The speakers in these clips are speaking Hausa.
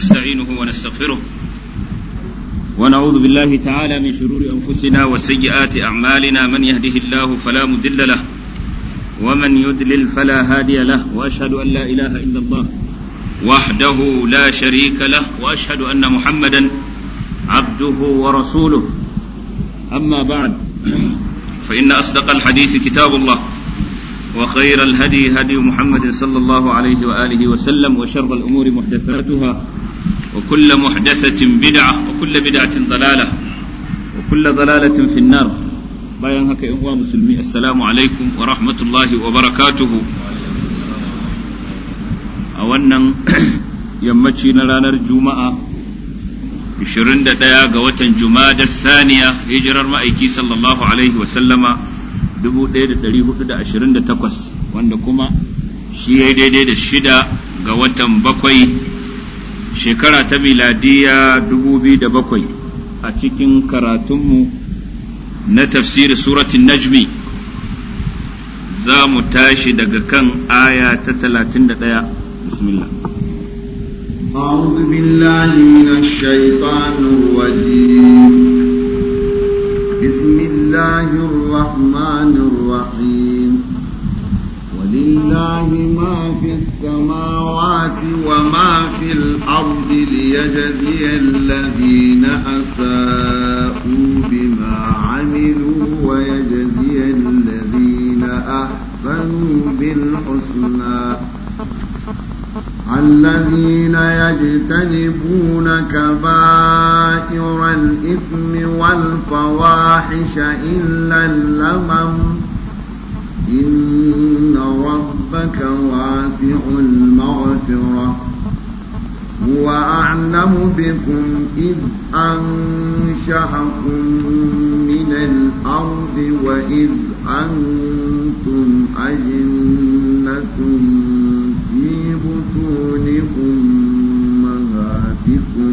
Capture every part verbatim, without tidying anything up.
ونستعينه ونستغفره ونعوذ بالله تعالى من شرور أنفسنا وسيئات أعمالنا من يهده الله فلا مضل له ومن يضلل فلا هادي له وأشهد أن لا إله إلا الله وحده لا شريك له وأشهد أن محمدا عبده ورسوله أما بعد فإن أصدق الحديث كتاب الله وخير الهدي هدي محمد صلى الله عليه وآله وسلم وشر الأمور محدثاتها وكل محدثة بدعة وكل بدعة ضلالة وكل ضلالة في النار. bayan haka ‘yan uwa musulmi assalamu alaikum wa rahmatullahi wa barakatuhu a wannan yammaci na ranar juma'a ishirin da ɗaya ga watan jumada thaniya hijirar ma'aiki sallallahu alaihi wa sallama dubu ɗaya da ɗari hudu da ashirin da takwas wanda kuma shi ya daidai da shida ga watan bakwai shekara ta miladiya dubu biyu da bakwai a cikin karatunmu na tafsiri suratul najmi za mu tashi daga kan aya ta talatin da ɗaya. bismillah أعوذ بالله من الشيطان الرجيم بسم الله الرحمن الرحيم ولله ما في السماوات وما في الأرض ليجزي الذين أساءوا بما عملوا ويجزي الذين أحسنوا بالحسنى الذين يجتنبون كبائر الإثم والفواحش إلا اللمم إن ربك واسع المغفرة هو أعلم بكم إذ أنشأكم من الأرض وإذ أنتم أجنة في بطون أمهاتكم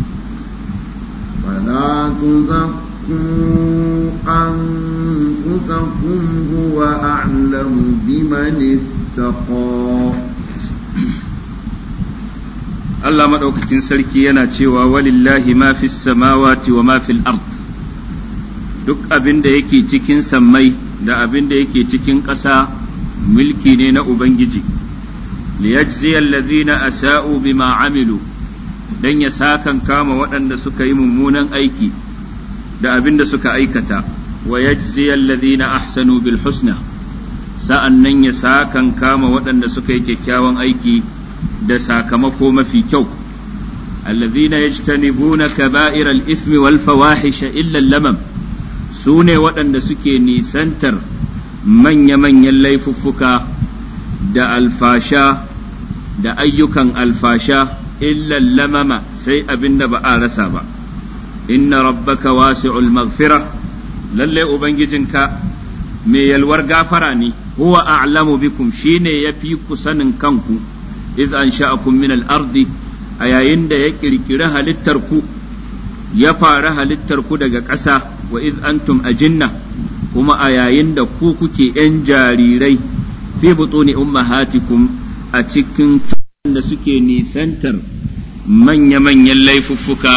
فلا تزكوا أنفسكم هو أعلم بمن اتقى. Allah maɗaukakin sarki yana cewa walillahi ma fi samawati wa ma fil ard, duk abin da yake cikin sammai da abin da yake cikin ƙasa mulki ne na Ubangiji, liyajziya allazina asa'u bima amilu, dan ya sakan kama waɗanda suka yi mummunan aiki da abin da suka aikata, wa yajziya allazina ahsanu bil husna, sa'an nan ya sakan kama waɗanda suka yi kyakkyawan aiki da sakamako mafi kyau. allazina yajtanibuna kaba'iral ismi wal fawahisha illa lamam, su ne waɗanda suke nisantar manya-manyan laifuffuka da alfasha da ayyukan alfasha illa lamama, sai abin da ba a rasa ba. inna rabbaka wasi'ul maghfira, lalle ubangijinka mai yalwar gafara ne. huwa a'lamu bikum, shine yafi ku sanin kanku. إذ أنشأكم من الأرض أيين دا يكركر هلتركو يفار هلتركو دا قسا وإذ أنتم أجنة كما أيين دا كوكوكي إنجاريري في بطون أمهاتكم أتكن دا سكي نيسنتر من يمن يلي ففكا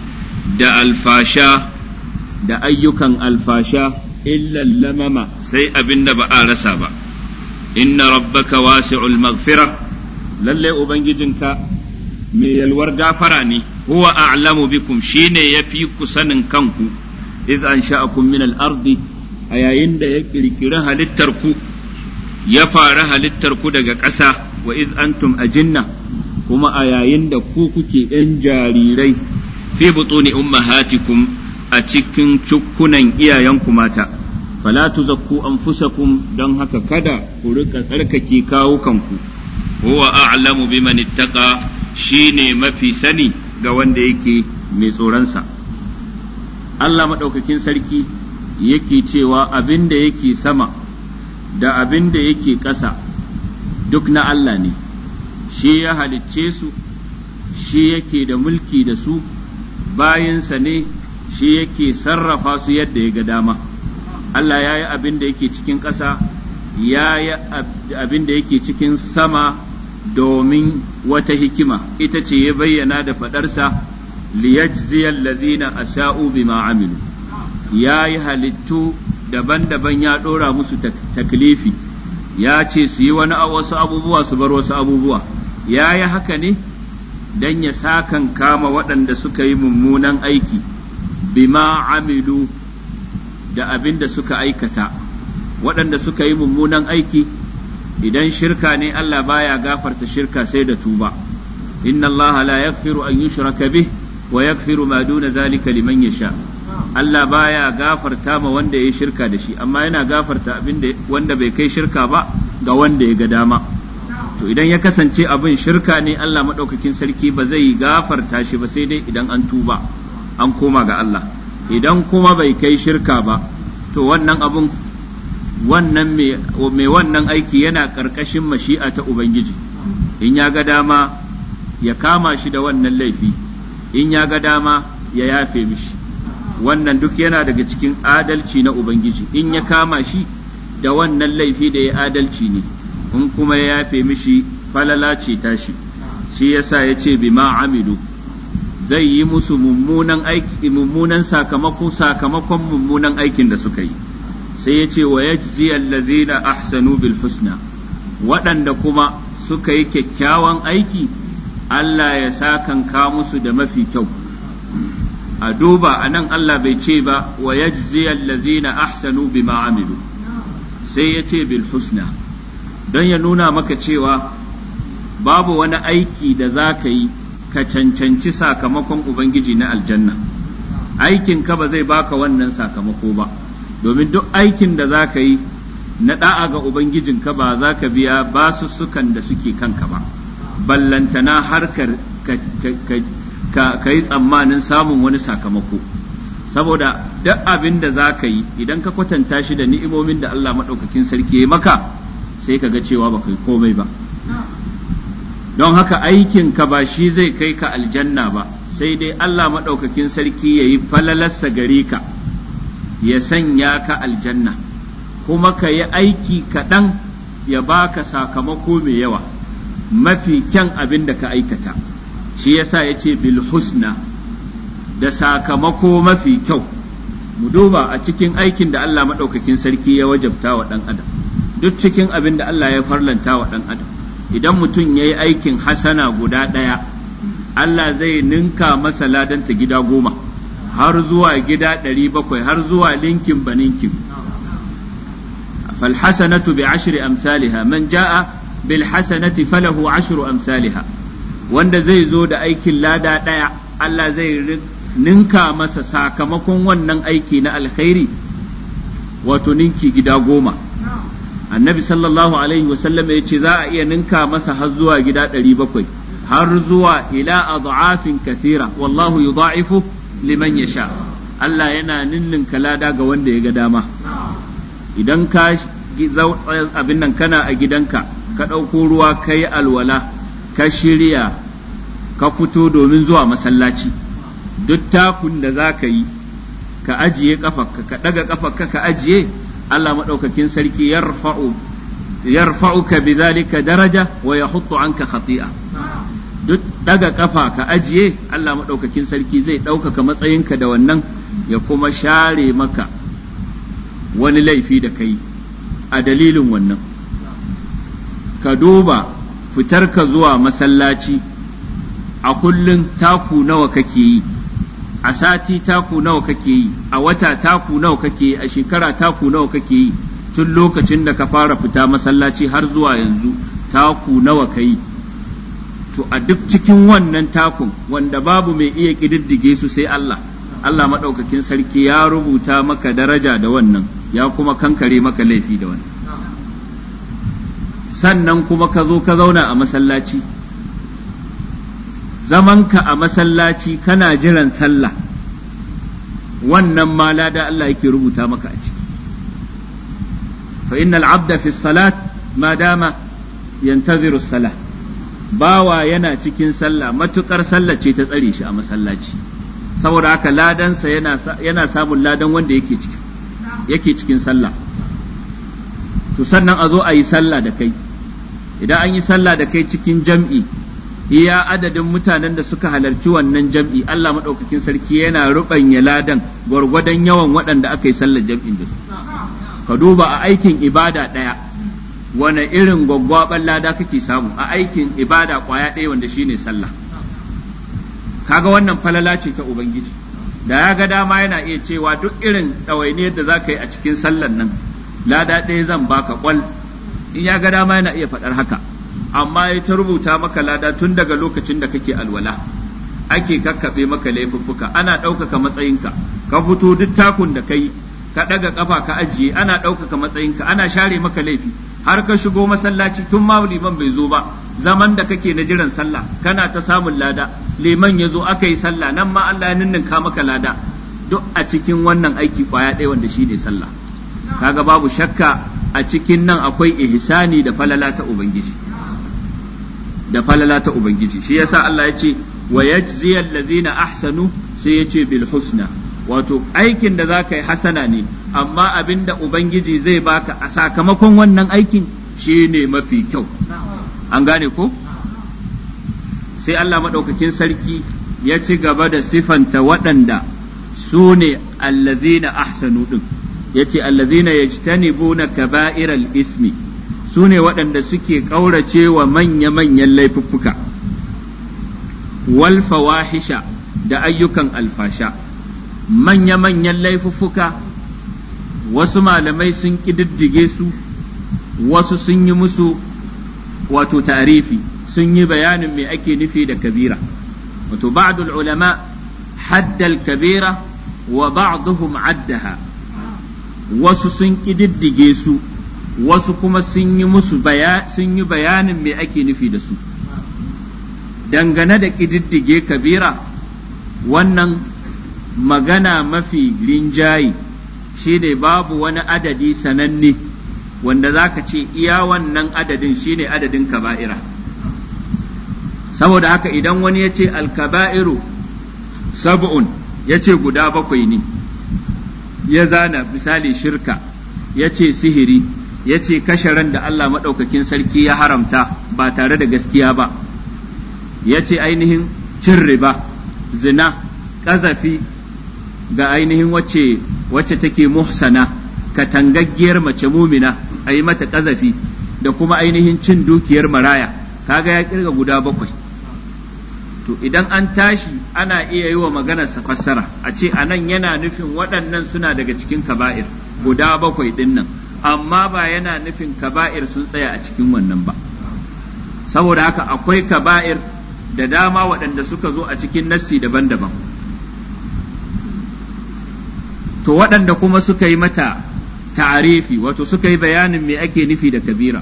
دا الفاشا دا أيكن الفاشا إلا اللمم سيء بالنبأ رسابا. إن ربك واسع المغفرة، lalle ubangijinka mai yalwar gafara ne. huwa a'lamu bikum, shine yafi ku sanin kanku. idh ansha'akum min al-ardi, a yayin da ya kirkiri halittar ku ya fara halittar ku daga ƙasa. wa idh antum ajinna, kuma a yayin da ku kuke ɗan jarirai fi butuni ummahatikum, a cikin cukkunan iyayenku mata. fala tuzakku anfusakum, don haka kada ku rika tsarkake kawo kanku. huwa a'lamu biman ittaqa, shine mafi sani ga wanda yake mai tsoronsa. Allah madaukakin sarki yake cewa abin da yake sama da abin da yake ƙasa duk na Allah ne, shi ya halicce su, shi yake da mulki da su, bayinsa ne, shi yake sarrafa su yadda ya ga dama. Allah ya yi abin da yake cikin ƙasa, ya yi abin da yake cikin sama domin wata hikima, ita ce ya bayyana da faɗarsa liyajziyal ladhina asa'u bima amilu, ya yi halittu daban-daban ya ɗora musu taklifi, ya ce su yi wani wasu abubuwa su bar wasu abubuwa, ya yi haka ne don ya sakan kama waɗanda suka yi mummunan aiki bima amilu da abin da suka aikata. Waɗanda suka yi mummunan aiki, idan shirka ne Allah baya gafarta shirka sai da tuba, inna Allah la yaghfiru an yushraka bih wa yaghfiru ma duna dhalika liman yasha. Allah baya gafarta ma wanda ya shirka da shi, amma yana gafarta abin da wanda bai kai shirka ba ga wanda ya ga dama. To idan ya kasance abin shirka ne, Allah madaukakin sarki ba zai gafarta shi ba sai dai idan an tuba an koma ga Allah. Idan kuma bai kai shirka ba, to wannan abun wannan mai wannan aiki yana ƙarƙashin mashi'a ta Ubangiji, in ya ga dama ya kama shi da wannan laifi, in ya ga dama ya yafe mishi. Wannan duk yana daga cikin adalci na Ubangiji, in ya kama shi da wannan laifi da ya adalci ne, in kuma ya yafe mishi falala ce tashi. Shi yasa ya ce bima amilu, zai yi musu mummunan aiki, mummunan sakamako sakamakon mummunan aikin da suka yi. Sai ya ce wa yajzi allazina ahsanu bil husna, waɗanda kuma suka yi kyakkyawan aiki Allah ya sakanka musu da mafi kyau. A duba a nan Allah bai ce ba wa yajzi allazina ahsanu bima amilu, sai ya ce bil husna, don ya nuna maka cewa babu wani aiki da za ka yi ka cancanci sakamakon Ubangiji na aljanna. Aikinka ba zai baka wannan sakamako ba, domin duk aikin da za ka yi na da'a ga Ubangijinka ba za ka biya basussukan da suke kanka ba, ballantana harkar ka yi tsammanin samun wani sakamako. Saboda duk abin da za ka yi idan ka kwatanta shi da ni'imomin da Allah maɗaukakin sarki ya maka, sai ka ga cewa ba kai komai ba. Don haka aikinka ba shi zai kai ka aljanna ba, sai dai Allah maɗaukakin sarki ya yi falalarsa gare ka, ya sanya ka aljanna, kuma ka yi aiki kaɗan ya baka sakamako mai yawa, mafi kyan abin da ka aikata. Shi yasa ya ce bil husna, da sakamako mafi kyau. Mu duba a cikin aikin da Allah maɗaukakin sarki ya wajabta wa ɗan adam, duk cikin abin da Allah ya farlanta wa ɗan adam, idan mutum ya yi aikin hasana guda ɗaya, Allah zai ninka masa ladanta gida goma, har zuwa gida ɗari bakwai, har zuwa linkin ba ninkin. falhasanatu bi ashri amsalha, man ja'a bil hasanati falahu ashru amsalha. Wanda zai zo da aikin lada ɗaya, Allah zai ninka masa sakamakon wannan aiki na alkhairi, wato ninki gida goma. Annabi sallallahu alaihi wasallam ya ce za a iya ninka masa har zuwa gida ɗari bakwai, har zuwa ila adhafin kathira, wallahu yudha'ifu liman yasha. Allah yana ninninka lada ga wanda ya ga dama. Idan ka abin nan kana a gidanka, ka ɗauko ruwa ka yi alwala, ka shirya ka fito domin zuwa masallaci, duk takun da za ka yi ka ajiye ƙafarka, ka ɗaga ƙafarka ka ajiye, Allah maɗaukakin sarki yarfa'u yarfa'uka bidhalika daraja wa yahuttu anka khati'a. Duk ɗaga ƙafa ka ajiye, Allah maɗaukakin sarki zai ɗaukaka matsayinka da wannan, ya kuma share maka wani laifi da kai a dalilin wannan. Ka duba fitarka zuwa masallaci, a kullum taku nawa kake yi, a sati taku nawa kake yi, a wata taku nawa kake yi, a shekara taku nawa kake yi, tun lokacin da ka fara fita masallaci har zuwa yanzu taku nawa ka yi. To a duk cikin wannan takun, wanda babu mai iya ƙididdige su sai Allah, Allah maɗaukakin sarki ya rubuta maka daraja da wannan, ya kuma kankare maka laifi da wannan. Sannan kuma ka zo ka zauna a masallaci, zamanka a masallaci kana jiran sallah, wannan ma lada Allah yake rubuta maka a ciki. Fa innal abda fi salat ma dama yantaziru salah, bawa yana cikin sallah matukar sallah ce ta tsare shi a masallaci, saboda haka ladansa yana yana samun ladan wanda yake cikin yake cikin sallah. To sannan a zo a yi sallah da kai, idan an yi sallah da kai cikin jam'i iya adadin mutanen da suka halarci wannan jam'i Allah maɗaukakin sarki yana ruɓanya ladan gwargwadon yawan waɗanda aka yi sallar jam'in da su ka duba a aikin ibada ɗaya wane irin gwaggwaɓar lada kake samu a aikin ibada ƙwaya ɗaya wanda shine sallah kaga wannan falala ce ta ubangiji da ya ga dama yana iya cewa duk irin ɗawainiyar da za ka yi a cikin sallan nan lada ɗaya zan baka ƙwal in ya ga dama yana iya faɗar haka amma ya ta rubuta maka lada tun daga lokacin da kake alwala ake kakkaɓe maka laifuffuka ana ɗaukaka matsayinka ka fito duk takun da kai ka ɗaga ƙafa ka ajiye ana ɗaukaka matsayinka ana share maka laifi har ka shigo masallaci tun ma liman bai zo ba zaman da kake na jiran sallah kana ta samun lada liman ya zo aka yi sallah nan ma Allah ya ninninka maka lada duk a cikin wannan aiki kwaya ɗaya wanda shi ne sallah kaga babu shakka a cikin nan akwai ihsani da falala ta ubangiji da falala ta ubangiji shi yasa Allah ya ce wa yajzi allazina ahsanu sai ya ce bil husna wato aikin da zaka yi hasana ne amma abinda ubangiji zai baka a sakamakon wannan aikin shine mafi kyau an gane ko sai Allah maɗaukakin sarki ya ci gaba da sifanta waɗanda su ne allazina ahsanu ɗin ya ce allazina yajtanibuna kaba'iral ismi su ne waɗanda suke ƙaurace wa manya-manyan laifuffuka wal fawahisha da ayyukan alfasha manya-manyan laifuffuka wasu malamai sun ƙididdige su wasu sun yi musu wato ta'rifi sun yi bayanin me ake nufi da kabira wato ba'dul ulama haddal kabira wa ba'duhum addaha wasu sun ƙididdige su wasu kuma sun yi musu sun yi bayanin me ake nufi da su dangane da ƙididdige kabira wannan magana mafi rinjayi shine babu wani adadi sananne wanda za ka ce iya wannan adadin shine adadin kaba'ira saboda haka idan wani ya ce alkaba'iru sab'un ya ce guda bakwai ne ya zana misali shirka ya ce sihiri ya ce kashe ran da Allah maɗaukakin sarki ya haramta ba tare da gaskiya ba ya ce ainihin cin riba zina ƙazafi ga ainihin wacce wacce take muhsana katangaggiyar mace mumina a yi mata ƙazafi da kuma ainihin cin dukiyar maraya kaga ya kirga guda bakwai to idan an tashi ana iya yi wa maganarsa fassara a ce anan yana nufin waɗannan suna daga cikin kaba'ir guda bakwai ɗin nan amma ba yana nufin kaba'ir sun tsaya a cikin wannan ba saboda haka akwai kaba'ir da dama waɗanda suka zo a cikin nassi daban-daban to waɗanda kuma suka yi mata ta'arifi wato suka yi bayanin me ake nufi da kabira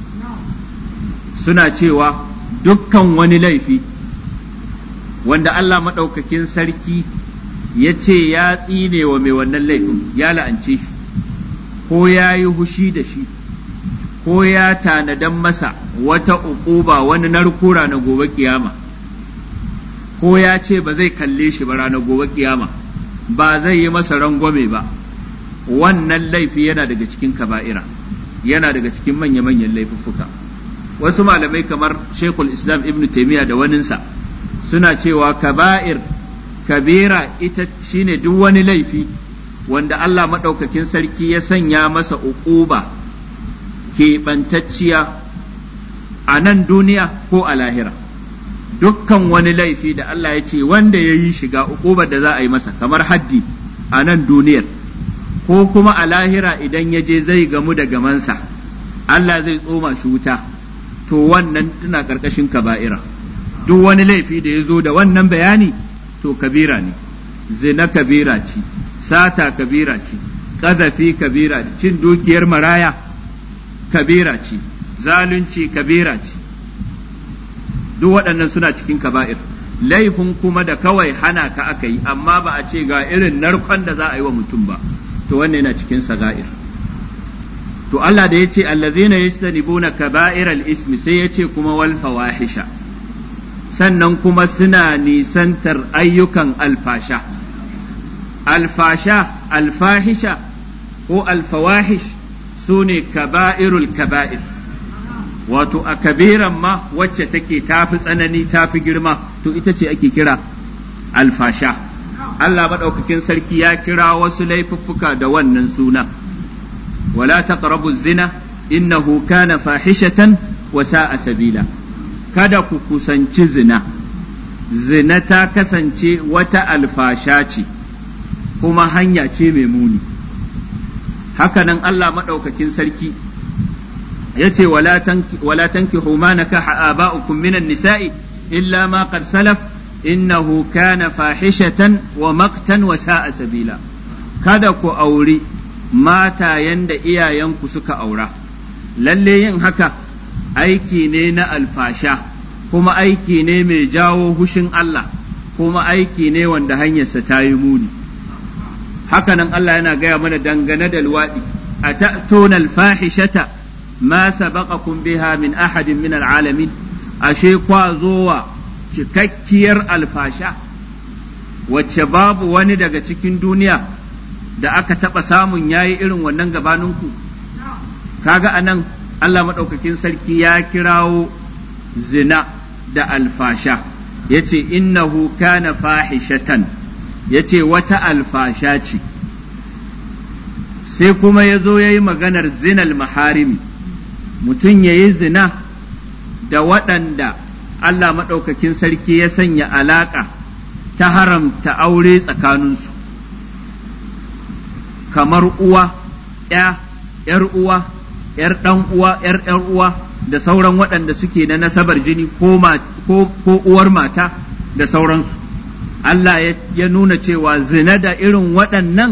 suna cewa dukkan wani laifi wanda Allah maɗaukakin sarki ya ce ya tsine wa mai wannan laifin ya la'ance shi ko ya yi hushi da shi ko ya tanadan masa wata uquba wani narko ranar gobe kiyama ko ya ce ba zai kalle shi ba ranar gobe kiyama ba zai yi masa rangwame ba wannan laifi yana daga cikin kaba'ira yana daga cikin manya-manyan laifuffuka wasu malamai kamar Sheikhul Islam Ibn Taymiyyah da waninsa suna cewa kaba'ir kabira ita shine duk wani laifi wanda Allah maɗaukakin sarki ya sanya masa uquba keɓantacciya a nan duniya ko a lahira dukkan wani laifi da Allah ya ce wanda ya yi shiga uqubar da za a yi masa kamar haddi a nan duniyar ko kuma a lahira idan ya je zai gamu da gamansa Allah zai tsoma shi wuta to wannan tana ƙarƙashin kaba'ira duk wani laifi da ya zo da wannan bayani to kabira ne zina kabira ce sata kabira ce ƙazafi kabira ce cin dukiyar maraya kabira ce zalunci kabira ce duk waɗannan suna cikin kaba'ir laifin kuma da kawai hana ka aka yi amma ba a ce ga irin narkon da za a yi wa mutum ba to wannan yana cikin saga'ir to Allah da ya ce allazina yastanibuna kaba'iral ismi sai ya ce kuma wal fawahisha sannan kuma suna nisantar ayyukan alfasha alfasha alfahisha ko alfawahish su ne kaba'irul kaba'ir wato a kabiran ma wacce take tafi tsanani tafi girma to ita ce ake kira alfasha. Allah maɗaukakin sarki ya kira wasu laifuffuka da wannan suna wala taqrabu zina innahu kana fahishatan wa sa'a sabila, kada ku kusanci zina, zina ta kasance wata alfasha ce kuma hanya ce mai muni. Hakanan Allah maɗaukakin sarki ya ce wala tankihu ma nakaha aba'ukum minan nisa'i illa ma qad salaf innahu kana fahishatan wa maqtan wa sa'a sabila, kada ku auri matayen da iyayenku suka aura, lalle yin haka aiki ne na alfasha kuma aiki ne mai jawo hushin Allah kuma aiki ne wanda hanyarsa ta yi muni. Hakanan Allah yana gaya mana dangane da luwaɗi, a ta'tuna alfahishata ma sabaqakum biha min ahadin min alalamin, ashe kwa zowa cikakkiyar alfasha wacce babu wani daga cikin duniya da aka taɓa samun yayi irin wannan gabaninku. Kaga anan Allah maɗaukakin sarki ya kirawo zina da alfasha, ya ce innahu kana fahishatan, ya ce wata alfasha ce. Sai kuma ya zo ya yi maganar zinal maharimi, mutum ya yi zina da waɗanda Allah maɗaukakin sarki ya sanya alaƙa ta haramta aure tsakaninsu, kamar uwa, ‘ya, ‘yar uwa, ‘yar ɗan uwa, ‘yar ‘yar uwa da sauran waɗanda suke na nasabar jini ko, ko uwar mata da sauransu. Allah ya nuna cewa zina da irin waɗannan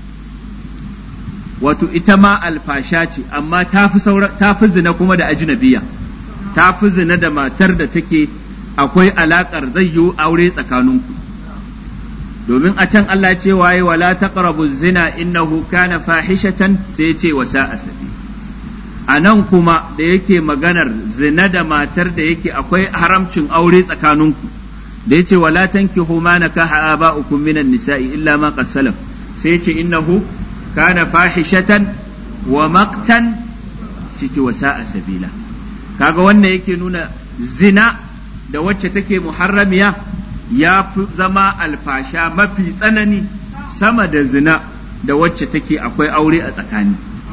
wato ita ma alfasha ce, amma ta fi zina kuma da ajnabiya, ta fi zina da matar da take akwai alaƙar zai yi aure tsakaninku. Domin a can Allah ce waye wala taqrabu zina innahu kana fahishatan, sai ce wa sa'a sabi. A nan kuma da yake maganar zina da matar da yake akwai haramcin aure tsakaninku, da yace wala tankihu ma nakaha aba'ukum minan nisa'i illa ma qad salaf, sai yace innahu kana fahishatan wa maqtan, ciki wa sa'a sabila. Kaga wannan yake nuna zina da wacce take muharramiya ya fi zama alfasha mafi tsanani sama da zina da wacce take akwai aure a tsakani.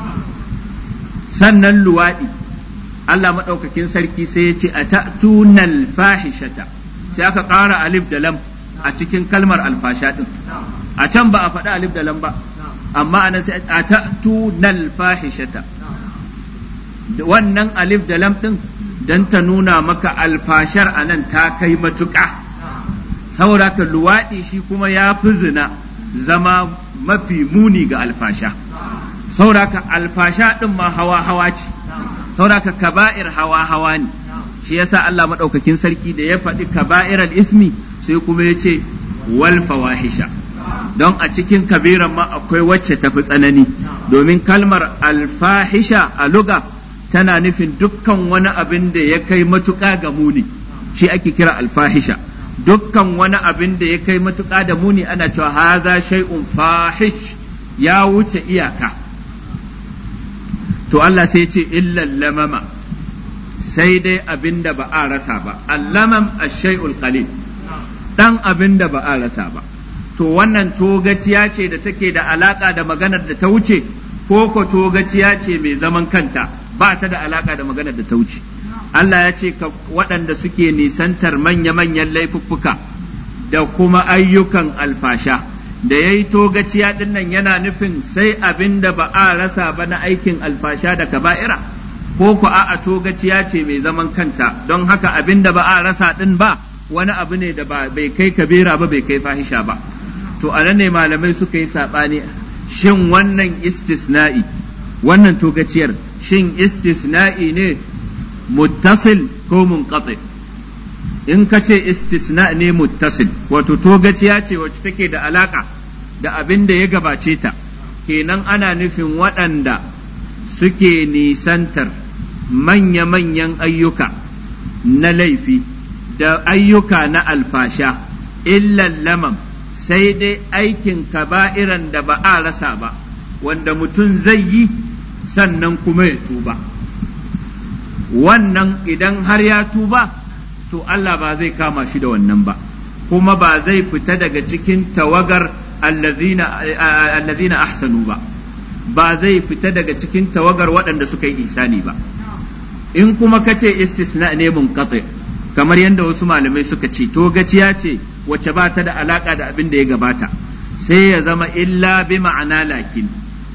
Sannan luwaɗi, Allah maɗaukakin sarki sai ya ce a ta'tunal fahishata, sai aka ƙara alif da lam a cikin kalmar alfasha ɗin. A can ba a faɗi alif da lam ba, amma a nan sai a ta'tunal fahishata. Wannan alif da lam ɗin don ta nuna maka alfashar a nan ta kai matuƙa. Saboda ka luwaɗi shi kuma ya fi zina zama mafi muni ga alfasha. Saboda ka alfasha ɗin ma hawa-hawa ce, saboda ka kaba'ir hawa-hawa ne. Shi yasa Allah maɗaukakin sarki da ya faɗi kaba'ir al-ismi sai kuma ya ce wal fawahisha, don a cikin kabiran ma akwai wacce tafi tsanani, domin kalmar alfahisha a luga tana nufin dukkan wani abin da ya kai matuƙa ga muni, shi ake kira alfahisha. Dukkan wani abin da ya kai matuƙa da muni ana cewa haza shay'un fahish, ya wuce iyaka. To Allah sai ce illal lamama, sai dai abin da ba a rasa ba, allamam ash-shay'ul qalil, dan abin da ba a rasa ba. To wannan togaciya ce da take da alaka da maganar da ta wuce, ko ko togaciya ce mai zaman kanta, ba ta da alaka da maganar da ta wuce. Allah ya ce waɗanda suke nisantar manya-manyan laifuffuka da kuma ayyukan alfasha, da ya yi togaciya ɗin nan yana nufin sai abin da ba a rasa ba na aikin alfasha da kaba'ira, ko ku a togaciya ce mai zaman kanta, don haka abin da ba a rasa ɗin ba wani abu ne da bai kai kabira ba bai kai fahisha ba. To a nan ne malamai suka yi saɓani, shin wannan istisna'i, wannan togaciyar shin istisna'i ne muttasil ko munqati? In ka ce istisna ne muttasil, wato togaciya ce wacce take da alaka da abin da ya gabace ta, kenan ana nufin waɗanda suke nisantar manya-manyan ayyuka na laifi da ayyuka na alfasha, illal lamam, sai dai aikin kaba'iran da ba a rasa ba, wanda mutum zai yi sannan kuma ya tuba. wannan idan har ya tuba to Allah ba zai kama shi da wannan ba kuma ba zai fita daga cikin tawagar allazina allazina ahsanu ba ba zai fita daga cikin tawagar waɗanda suka yi ihsani ba in kuma kace istisna ne munqati kamar yadda wasu malamai suka ce to gaciya ce wacce ba ta da alaka da abin da ya gabata sai ya zama illa bi ma'ana lakin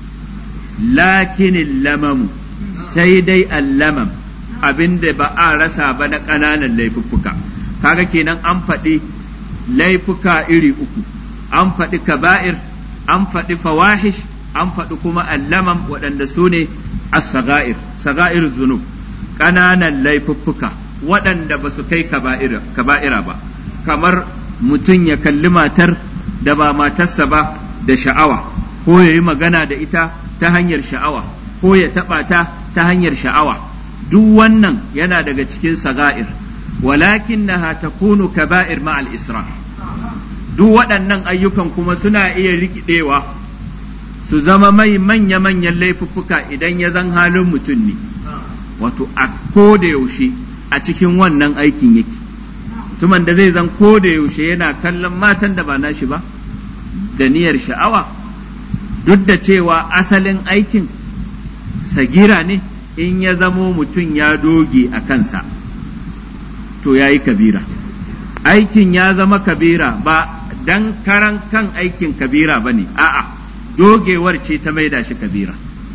lakin lamamu sai dai allamam abin da ba a rasa ba na ƙananan laifuffuka kaga kenan an faɗi laifuka iri uku an faɗi kaba'ir an faɗi fawahish an faɗi kuma allamam waɗanda su ne as-saga'ir saga'ir zunub ƙananan laifuffuka waɗanda ba su kai kaba'ira ba kamar mutum ya kalli matar da ba matarsa ba da sha'awa ko ya yi magana da ita ta hanyar sha'awa ko ya taɓa ta ta hanyar sha'awa duk wannan yana daga cikin saga'ir walakinnaha takunu kaba'ir ma'al isra duk waɗannan ayyukan kuma suna iya rikidewa su zama mai manya-manyan laifuffuka idan ya zan halin mutum ne wato a ko da yaushe a cikin wannan aikin yake mutumin da zai zan ko da yaushe yana kallon matan da ba nashi ba da niyyar sha'awa duk da cewa asalin aikin sagira ne in ya zamo mutum ya doge a kansa to ya yi kabira aikin ya zama kabira ba dan karan kan aikin kabira ba ne a'a dogewar ce ta maida shi kabira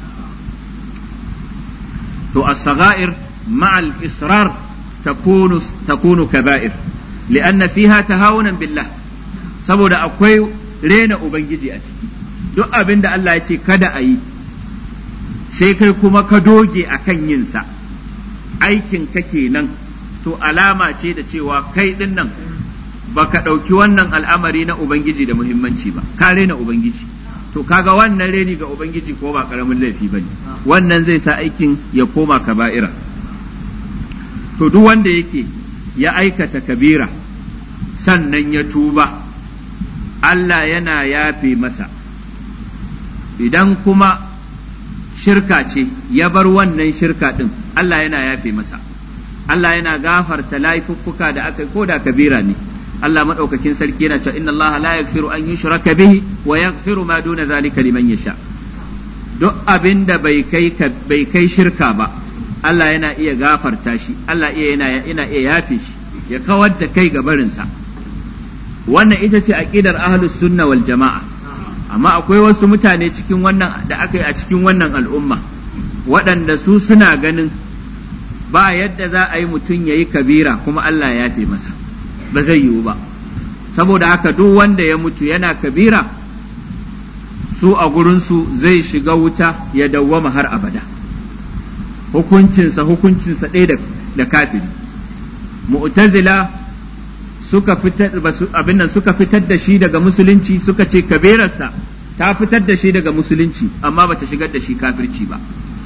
to as-sagha'ir ma'a al-israr takunu takunu kaba'ir li'anna fiha tahawunan billah saboda akwai rena ubangiji a ciki duk abin da Allah ya ce kada a yi sai kai kuma ka doge akan yinsa aikin ka kenan to alama ce da cewa kai din nan baka ɗauki wannan al'amari na ubangiji da muhimmanci ba ka rena ubangiji to kaga wannan reni ga ubangiji ko ba karamin laifi bane wannan zai sa aikin ya koma kaba'ira to duk wanda yake ya aikata kabira sannan ya tuba Allah yana yafe masa idan kuma shirka ce ya bar wannan shirka din Allah yana yafe masa Allah yana gafarta laifuffuka da aka ko da kabira ne Allah madaukakin sarki yana cewa inna Allah la yaghfiru an yushraka bihi wa yaghfiru ma duna zalika liman yasha duk abinda bai kai bai kai shirka ba Allah yana iya gafarta shi Allah iya yana yana iya yafe shi ya kawar da kai ga barinsa wannan ita ce aqidar ahlus sunna wal jama'a amma akwai wasu mutane cikin wannan da aka yi a cikin wannan al'umma waɗanda su suna ganin ba yadda za a yi mutum ya yi kabira kuma Allah ya yafe masa ba zai yiwu ba saboda haka duk wanda ya mutu yana kabira su a gurinsu zai shiga wuta ya dawwama har abada hukuncinsa hukuncinsa ɗaya da kafiri mu'tazila suka fitar abin nan suka fitar da shi daga musulunci suka ce kabirarsa ta fitar da shi daga musulunci amma bata shigar da shi kafirci ba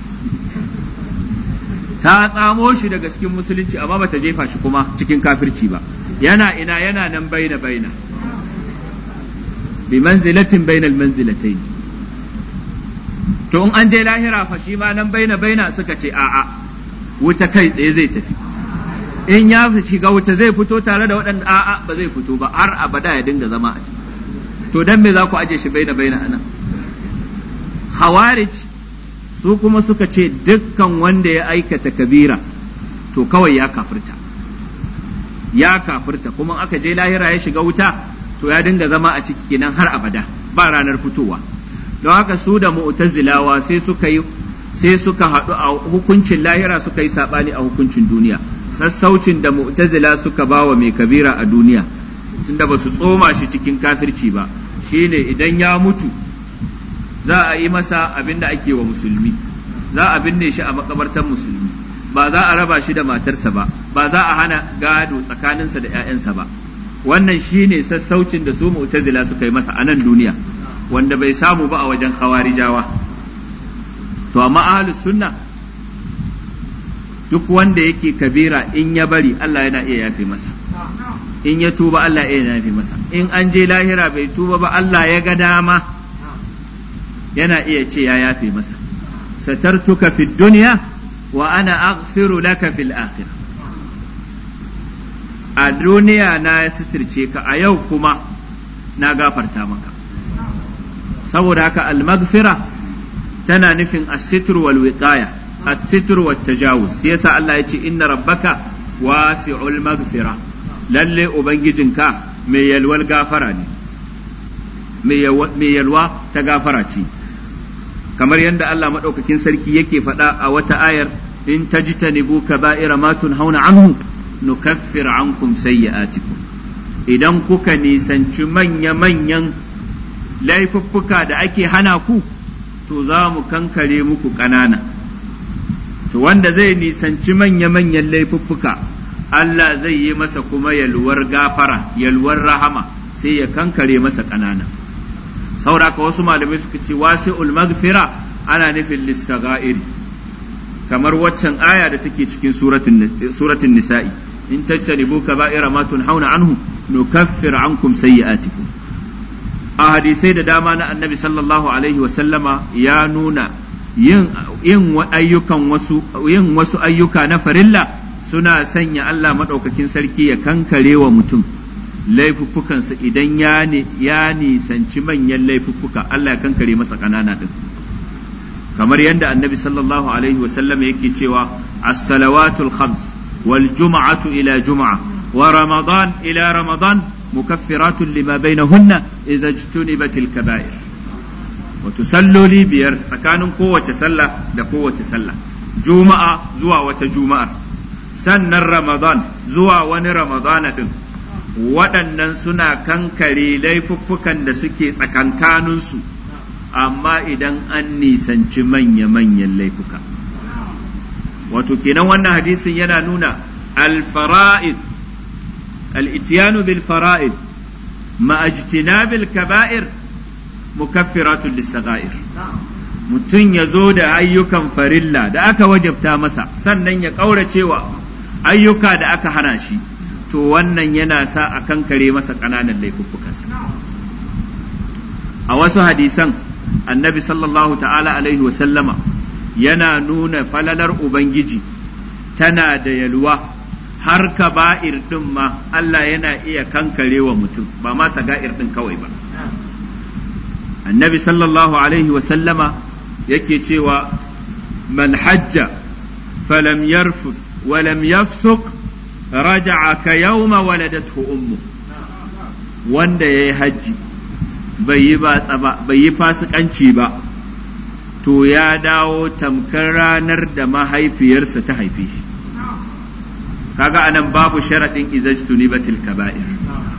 ta tsamo shi daga cikin musulunci amma bata jefa shi kuma cikin kafirci ba yana ina yana nan baina baina bi manzilatin bainal manzilatayn to in an je lahira fa shi ma nan baina baina suka ce a'a wuta kai tsaye zai tafi in ya shiga wuta zai fito tare da waɗanda a'a ba zai fito ba har abada ya dinga zama a to dan me za ku aje shi baina baina anan khawarij su kuma suka ce dukkan wanda ya aikata kabira to kawai ya kafirta ya kafirta kuma aka je lahira ya shiga wuta to ya dinga zama a ciki kenan har abada ba ranar fitowa don haka su da mu'tazilawa sai suka yi sai suka haɗu a hukuncin lahira suka yi saɓani a hukuncin duniya sassaucin da mu'tazila suka bawa mai kabira a duniya tunda ba su tsoma shi cikin kafirci ba shine idan ya mutu za a yi masa abin da ake wa musulmi za a binne shi a makabartar musulmi ba za a raba shi da matarsa ba ba za a hana gado tsakaninsa da 'ya'yansa ba wannan shine sassaucin da su mu'tazila suka yi masa a nan duniya wanda bai samu ba a wajen khawarijawa to amma ahlus sunna duk wanda yake kabira in ya bari Allah yana iya yafe masa in ya tuba Allah ya yafe masa in an je lahira bai tuba ba Allah ya ga dama yana iya ce ya yafe masa satartuka fid dunya wa ana aghfiru laka fil akhirah. A duniya na sitirce ka, a yau kuma na gafarta maka. Saboda haka al-maghfira tana nufin as-sitr wal wiqaya, as-sitr wat tajawuz. Sai yasa Allah ya ce inna rabbaka wasi'ul maghfira, lalle ubangijinka mai yalwar gafara ne, mai yalwa ta gafara ce. Kamar yadda Allah madaukakin sarki yake faɗa a wata ayar, in tajtanibu kaba'ira ma tunhauna anhu nukaffir ankum sayyi'atikum, idan kuka nisanci manya-manyan laifuffuka da ake hana ku, to za mu kankare muku ƙanana. To wanda zai nisanci manya-manyan laifuffuka, Allah zai yi masa kuma yalwar gafara, yalwar rahama, sai ya kankare masa ƙanana. Sauraka wasu malamai suka ce wasi'ul maghfira ana nufin lissaga'iri, kamar waccan aya da take cikin suratul nisa'i, in tajtanibu kaba'ira ma tunhauna anhu nukaffir ankum sayyi'atikum. A hadisai da dama na annabi sallallahu alaihi wa sallama ya nuna yin yin ayyukan wasu yin wasu ayyuka na farilla suna sanya Allah madaukakin sarki ya kankare wa mutum laifuffukansa idan ya ne ya nisanci manyan laifuffuka, Allah ya kankare masa kanana din. Kamar yadda annabi sallallahu alaihi wa sallama yake cewa as-salawatul khams wal jum'atu ila jum'a wa ramadan ila ramadan mukaffiratun lima bainahunna idza ijtunibatil kaba'ir. Wato salloli biyar tsakanin kowace sallah da kowace sallah, juma'a zuwa wata juma'ar, sannan ramadan zuwa wani ramadana din, waɗannan suna kankare laifuffukan da suke tsakankaninsu, amma idan an nisanci manya-manyan laifuka. Wato kenan wannan hadisin yana nuna al-fara'id, al-ityanu bil fara'id ma ijtinabil kaba'ir mukaffiratun lis-sagha'ir. Mutum ya zo da ayyukan farilla da aka wajabta masa, sannan ya ƙauracewa ayyuka da aka hana shi, to wannan yana sa a kankare masa ƙananan laifuffukansa. A wasu hadisan annabi sallallahu ta'ala alaihi wa sallama yana nuna falalar Ubangiji tana da yalwa, har kaba'ir ɗin ma Allah yana iya kankare wa mutum, ba ma saga'ir ɗin kawai ba. Annabi sallallahu alaihi wa sallama yake cewa man hajja falam yarfus wa lam yafsuq raja'a ka yawma waladathu ummu. Wanda yayi hajji bai yi batsa ba, bai yi fasikanci ba, to ya dawo tamkar ranar da mahaifiyarsa ta haife shi. Kaga anan babu sharaɗin izajtunibatil kaba'ir.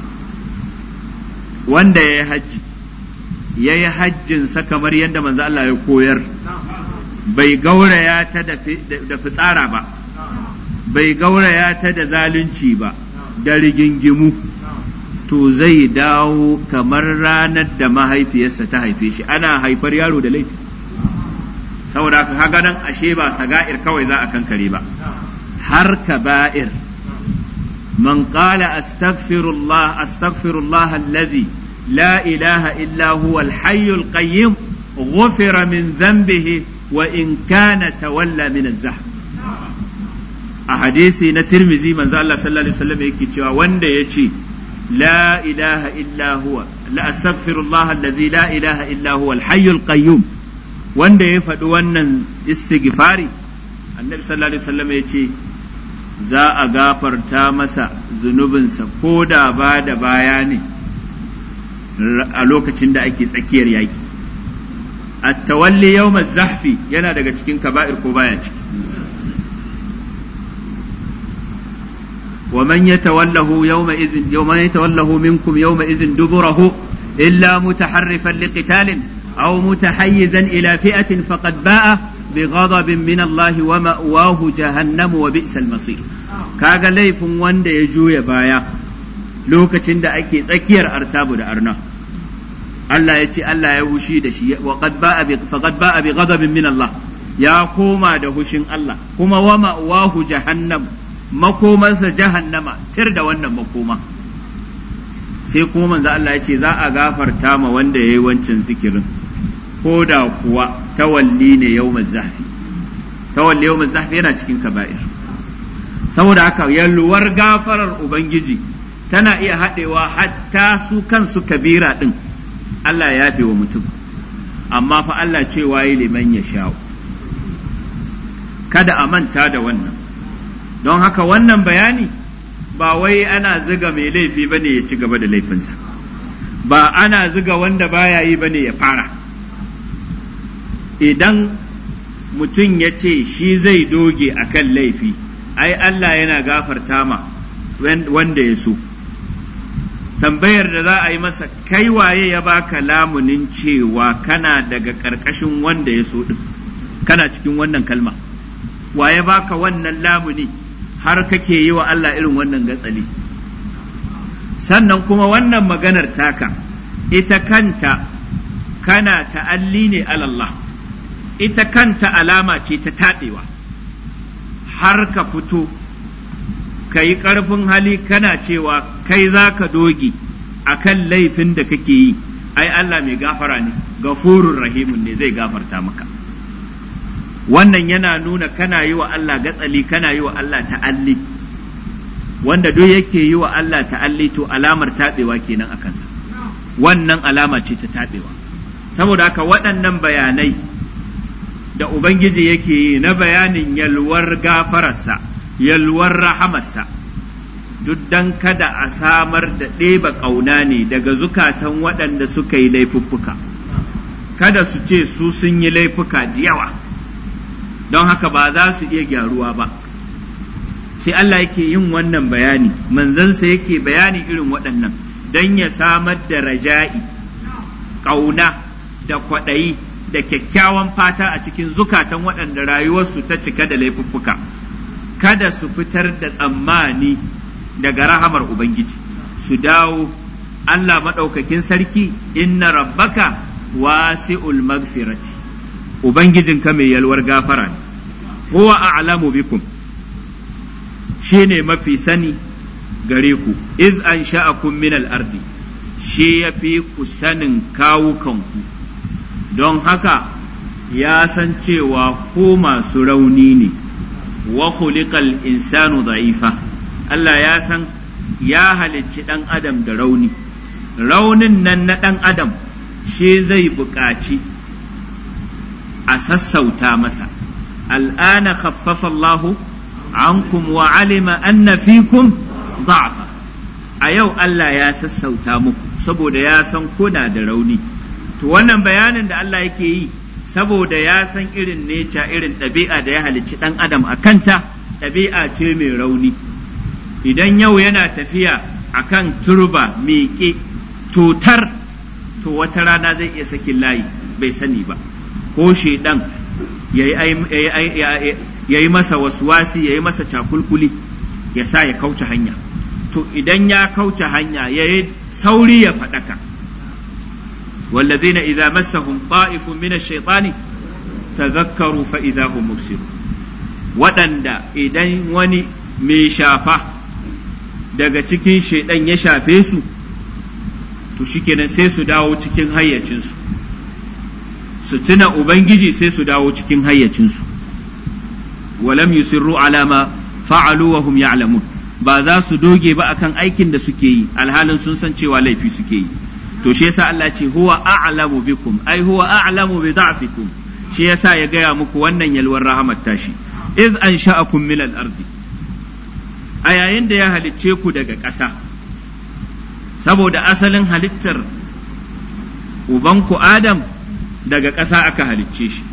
Wanda yayi hajji yayi hajjinsa kamar yadda manzo Allah ya koyar, bai gauraya ta da fitsara ba, bai gauraya ta da zalunci ba, da rigingimu, to zai dawo kamar ranar da mahaifiyarsa ta haife shi. Ana haifar yaro da laifi, saboda kaga nan ashe ba saga'ir kawai za a kankare ba, har kaba'ir. Man qala astaghfirullah astaghfirullah alladhi la ilaha illa huwa al-hayyul qayyum ghufira min dhanbihi wa in kana tawalla min az-zahm. A hadisi na Tirmizi manzo Allah sallallahu alaihi wasallam yake cewa wanda yace la ilaha illa huwa la astaghfirullah alladhi la ilaha illa huwa al-hayyul qayyum, wanda ya faɗi wannan istighfari, annabi sallallahu alaihi wasallam yace za a gafarta masa zunubinsa ko da ba da baya ne a lokacin da ake tsakiyar yaki. At-tawalli yawm az-zahfi yana daga cikin kaba'ir ko baya ciki? wa man yatawallahu yawma idhin yawma yatawallahu minkum yawma idhin duburahu illa mutaharrifan liqitalin aw mutahayyizan ila fi'atin faqad ba'a bighadabin min Allah wa ma'wahu jahannam wa bi'sal masir. Kaga laifin wanda ya juya baya lokacin da ake tsakiyar artabu da arna, Allah ya ce Allah ya hushi da shi, wa qad ba'a bi faqad ba'a bi ghadabin min Allah, ya koma da hushin Allah, kuma wa ma'wahu jahannam, makomansa jahannama, tir da wannan makoma. Sai kuma manzo Allah ya ce za a gafarta ma wanda yayi wancan zikirin, ko da kuwa tawalli ne yawmaz zahfi, tawalli yawmaz zahfi yana cikin kaba'ir. Saboda haka yalwar gafarar ubangiji tana iya haɗewa hatta su kansu kabira ɗin Allah ya yafe wa mutum, amma fa Allah cewa yi liman ya sha'u. Kada a manta da wannan, don haka wannan bayani ba wai ana ziga mai laifi bane ya ci gaba da laifinsa, ba ana ziga wanda baya yi bane ya fara. Idan mutum ya ce shi zai doge akan laifi, ai Allah yana gafarta ma wanda ya so. Tambayar da za a yi masa, kai waye ya baka lamunin cewa kana daga ƙarƙashin wanda ya so ɗin, kana cikin wannan kalma, waye baka wannan lamuni har kake yi wa Allah irin wannan gatsali? Sannan kuma wannan maganar taka ita kanta kana ta'alli ne alallah, ita kanta alama ce ta taɗewa, har ka fito ka yi ƙarfin hali kana cewa kai za ka doge a kan laifin da kake yi, ai Allah mai gafara ne, gafurur rahimun ne, zai gafarta maka. Wannan yana nuna kana yi wa Allah gatsali, kana yi wa Allah ta'alli, wanda duk yake yi wa Allah ta'alli to alamar taɓewa kenan a kansa, wannan alama ce ta taɓewa. Saboda haka waɗannan bayanai da Ubangiji yake yi na bayanin yalwar gafararsa, yalwar rahamarsa, duk dan kada a samar da ɗeba ƙauna ne daga zukatan waɗanda suka yi laifuffuka, kada su ce su sun yi laifuka da yawa, don haka ba za su iya gyaruwa ba. Sai Allah yake yin wannan bayani, manzansa yake bayani irin waɗannan, don ya samar da raja'i, ƙauna da kwaɗayi da kyakkyawan fata a cikin zukatan waɗanda rayuwarsu ta cika da laifuffuka, kada su fitar da tsammani daga rahamar Ubangiji, su dawo. Allah maɗaukakin sarki, inna rabbaka wasi'ul magfirati, Ubangijinka mai yalwar gafara ne, huwa a'lamu bikum, shi ne mafi sani gare ku, iz an sha'akum min al-ardi, shi ya fi ku sanin kawukanku, don haka ya san cewa ko masu rauni ne, wa khuliqal insanu da'ifa, Allah ya san ya halicci ɗan adam da rauni, raunin nan na ɗan adam shi zai buƙaci a sassauta masa. Al'ana khaffafa Allahu ankum wa alima anna fikum da'fa, a yau Allah ya sassauta muku saboda ya san kuna da rauni. To wannan bayanin da Allah yake yi saboda ya san irin neca, irin ɗabi'a da ya halicci ɗan adam a kanta, ɗabi'a ce mai rauni. Idan yau yana tafiya akan turba miƙe totar, to wata rana zai iya sakin layi bai sani ba, ko shedan ya yi masa waswasi, ya yi masa cakulkuli, ya sa ya kauce hanya. To idan ya kauce hanya ya yi sauri ya faɗaka. wallazina idza massahum ta'ifun min ash-shaytani tadhakkaru fa idza hum mubsirun, waɗanda idan wani mai shafa daga cikin shaidan ya shafe su, to shikenan sai su dawo cikin hayyacinsu, su tuna Ubangiji sai su dawo cikin hayyacinsu. walam yusirru ala ma fa'alu wa hum ya'lamun, ba za su doge ba akan aikin da suke yi alhalin sun san cewa laifi suke yi. To shi yasa Allah ce huwa a'lamu bikum, ai huwa a'lamu bi da'fikum, shi yasa ya gaya muku wannan yalwar rahamar tashi. iz ansha'akum min al-ardi, a yayin da ya halicce ku daga ƙasa, saboda asalin halittar ubanku Adam daga ƙasa aka halicce shi,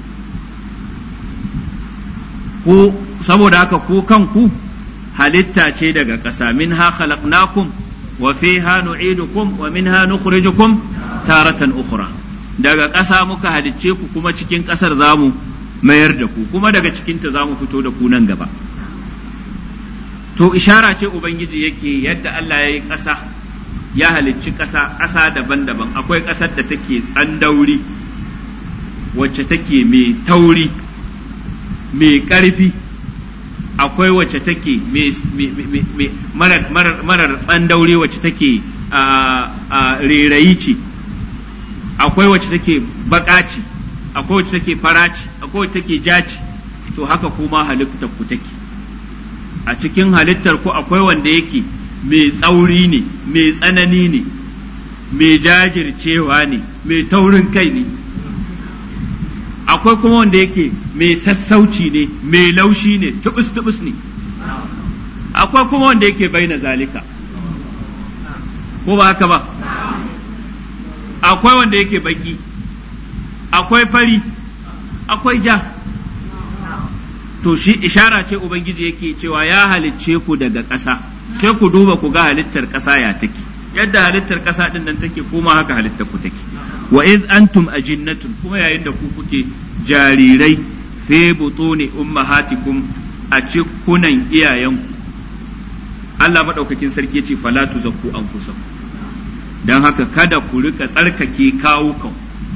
ku saboda haka ku kanku halitta ce daga ƙasa. minha khalaqnakum wa fiha nu'idukum wa minha nukhrijukum taratan ukhra, daga ƙasa muka halicce ku kuma cikin ƙasar zamu mayar da ku, kuma daga cikinta zamu fito da ku nan gaba. To ishara ce Ubangiji yake yadda Allah ya yi ƙasa, ya halicci ƙasa, ƙasa daban-daban. Akwai ƙasar da take tsandauri, wacce take mai tauri, mai ƙarfi, akwai wacce take marar tsandauri, wacce take rerayi ce, akwai wacce take baƙa ce, akwai wacce take fara ce, akwai wacce take ja ce. to haka kuma halittar ku take. A cikin halittar ku akwai wanda yake mai tsauri ne, mai tsanani ne, mai jajircewa ne, mai taurin kai ne. Akwai kuma wanda yake mai sassauci ne, mai laushi ne, tubus-tubus ne. Akwai kuma wanda yake baina zalika, ko ba haka ba? Akwai wanda yake baki, akwai fari, akwai ja. To shi ishara ce Ubangiji yake cewa ya halicce ku daga ƙasa, sai ku duba ku ga halittar ƙasa ya take, yadda halittar ƙasa ɗin nan take kuma haka halittar ku take. Wa iz antum ajinnatun, kuma yayin da ku kuke jarirai fi butuni ummahatikum a cikunan iyayenku. Allah madaukakin sarki yace fala tuzakku anfusakum, dan haka kada ku rika tsarkake kawukan.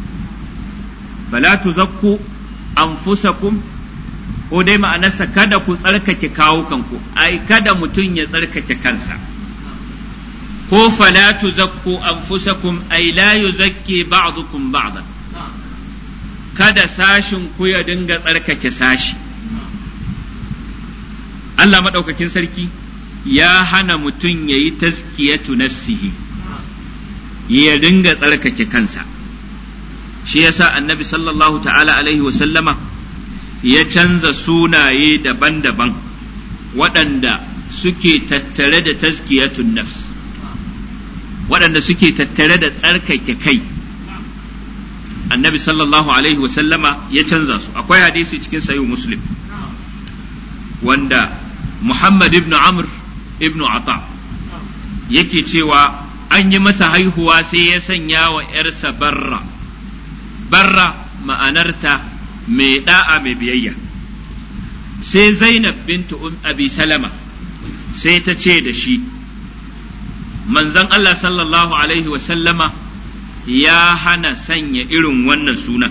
Fala tuzakku anfusakum, ko dai ma'anarsa kada ku tsarkake kawukanku, ai kada mutum ya tsarkake kansa. Ko fala tuzakku anfusakum ai la yuzakki ba'dukum ba'dan, kada sashin ku ya dinga tsarkake sashi. Allah madaukakin sarki ya hana mutum ya yi tazkiyatu nafsihi, ya dinga tsarkake kansa. Shi yasa annabi sallallahu ta'ala alaihi wa sallama ya canza sunaye daban-daban waɗanda suke tattare da tazkiyatun nafs, waɗanda suke tattare da tsarkake kai. Annabi sallallahu alaihi wa sallama ya canza su. Akwai hadisi cikin sahih Muslim wanda Muhammad ibn Amr ibn Ata yake cewa an yi masa haihuwa sai ya sanya wa ‘yarsa barra. Barra ma'anarta mai da'a mai biyayya. Sai Zainab bintu Abi Salama sai ta ce da shi, manzon Allah sallallahu alaihi wa sallama ya hana sanya irin wannan sunan,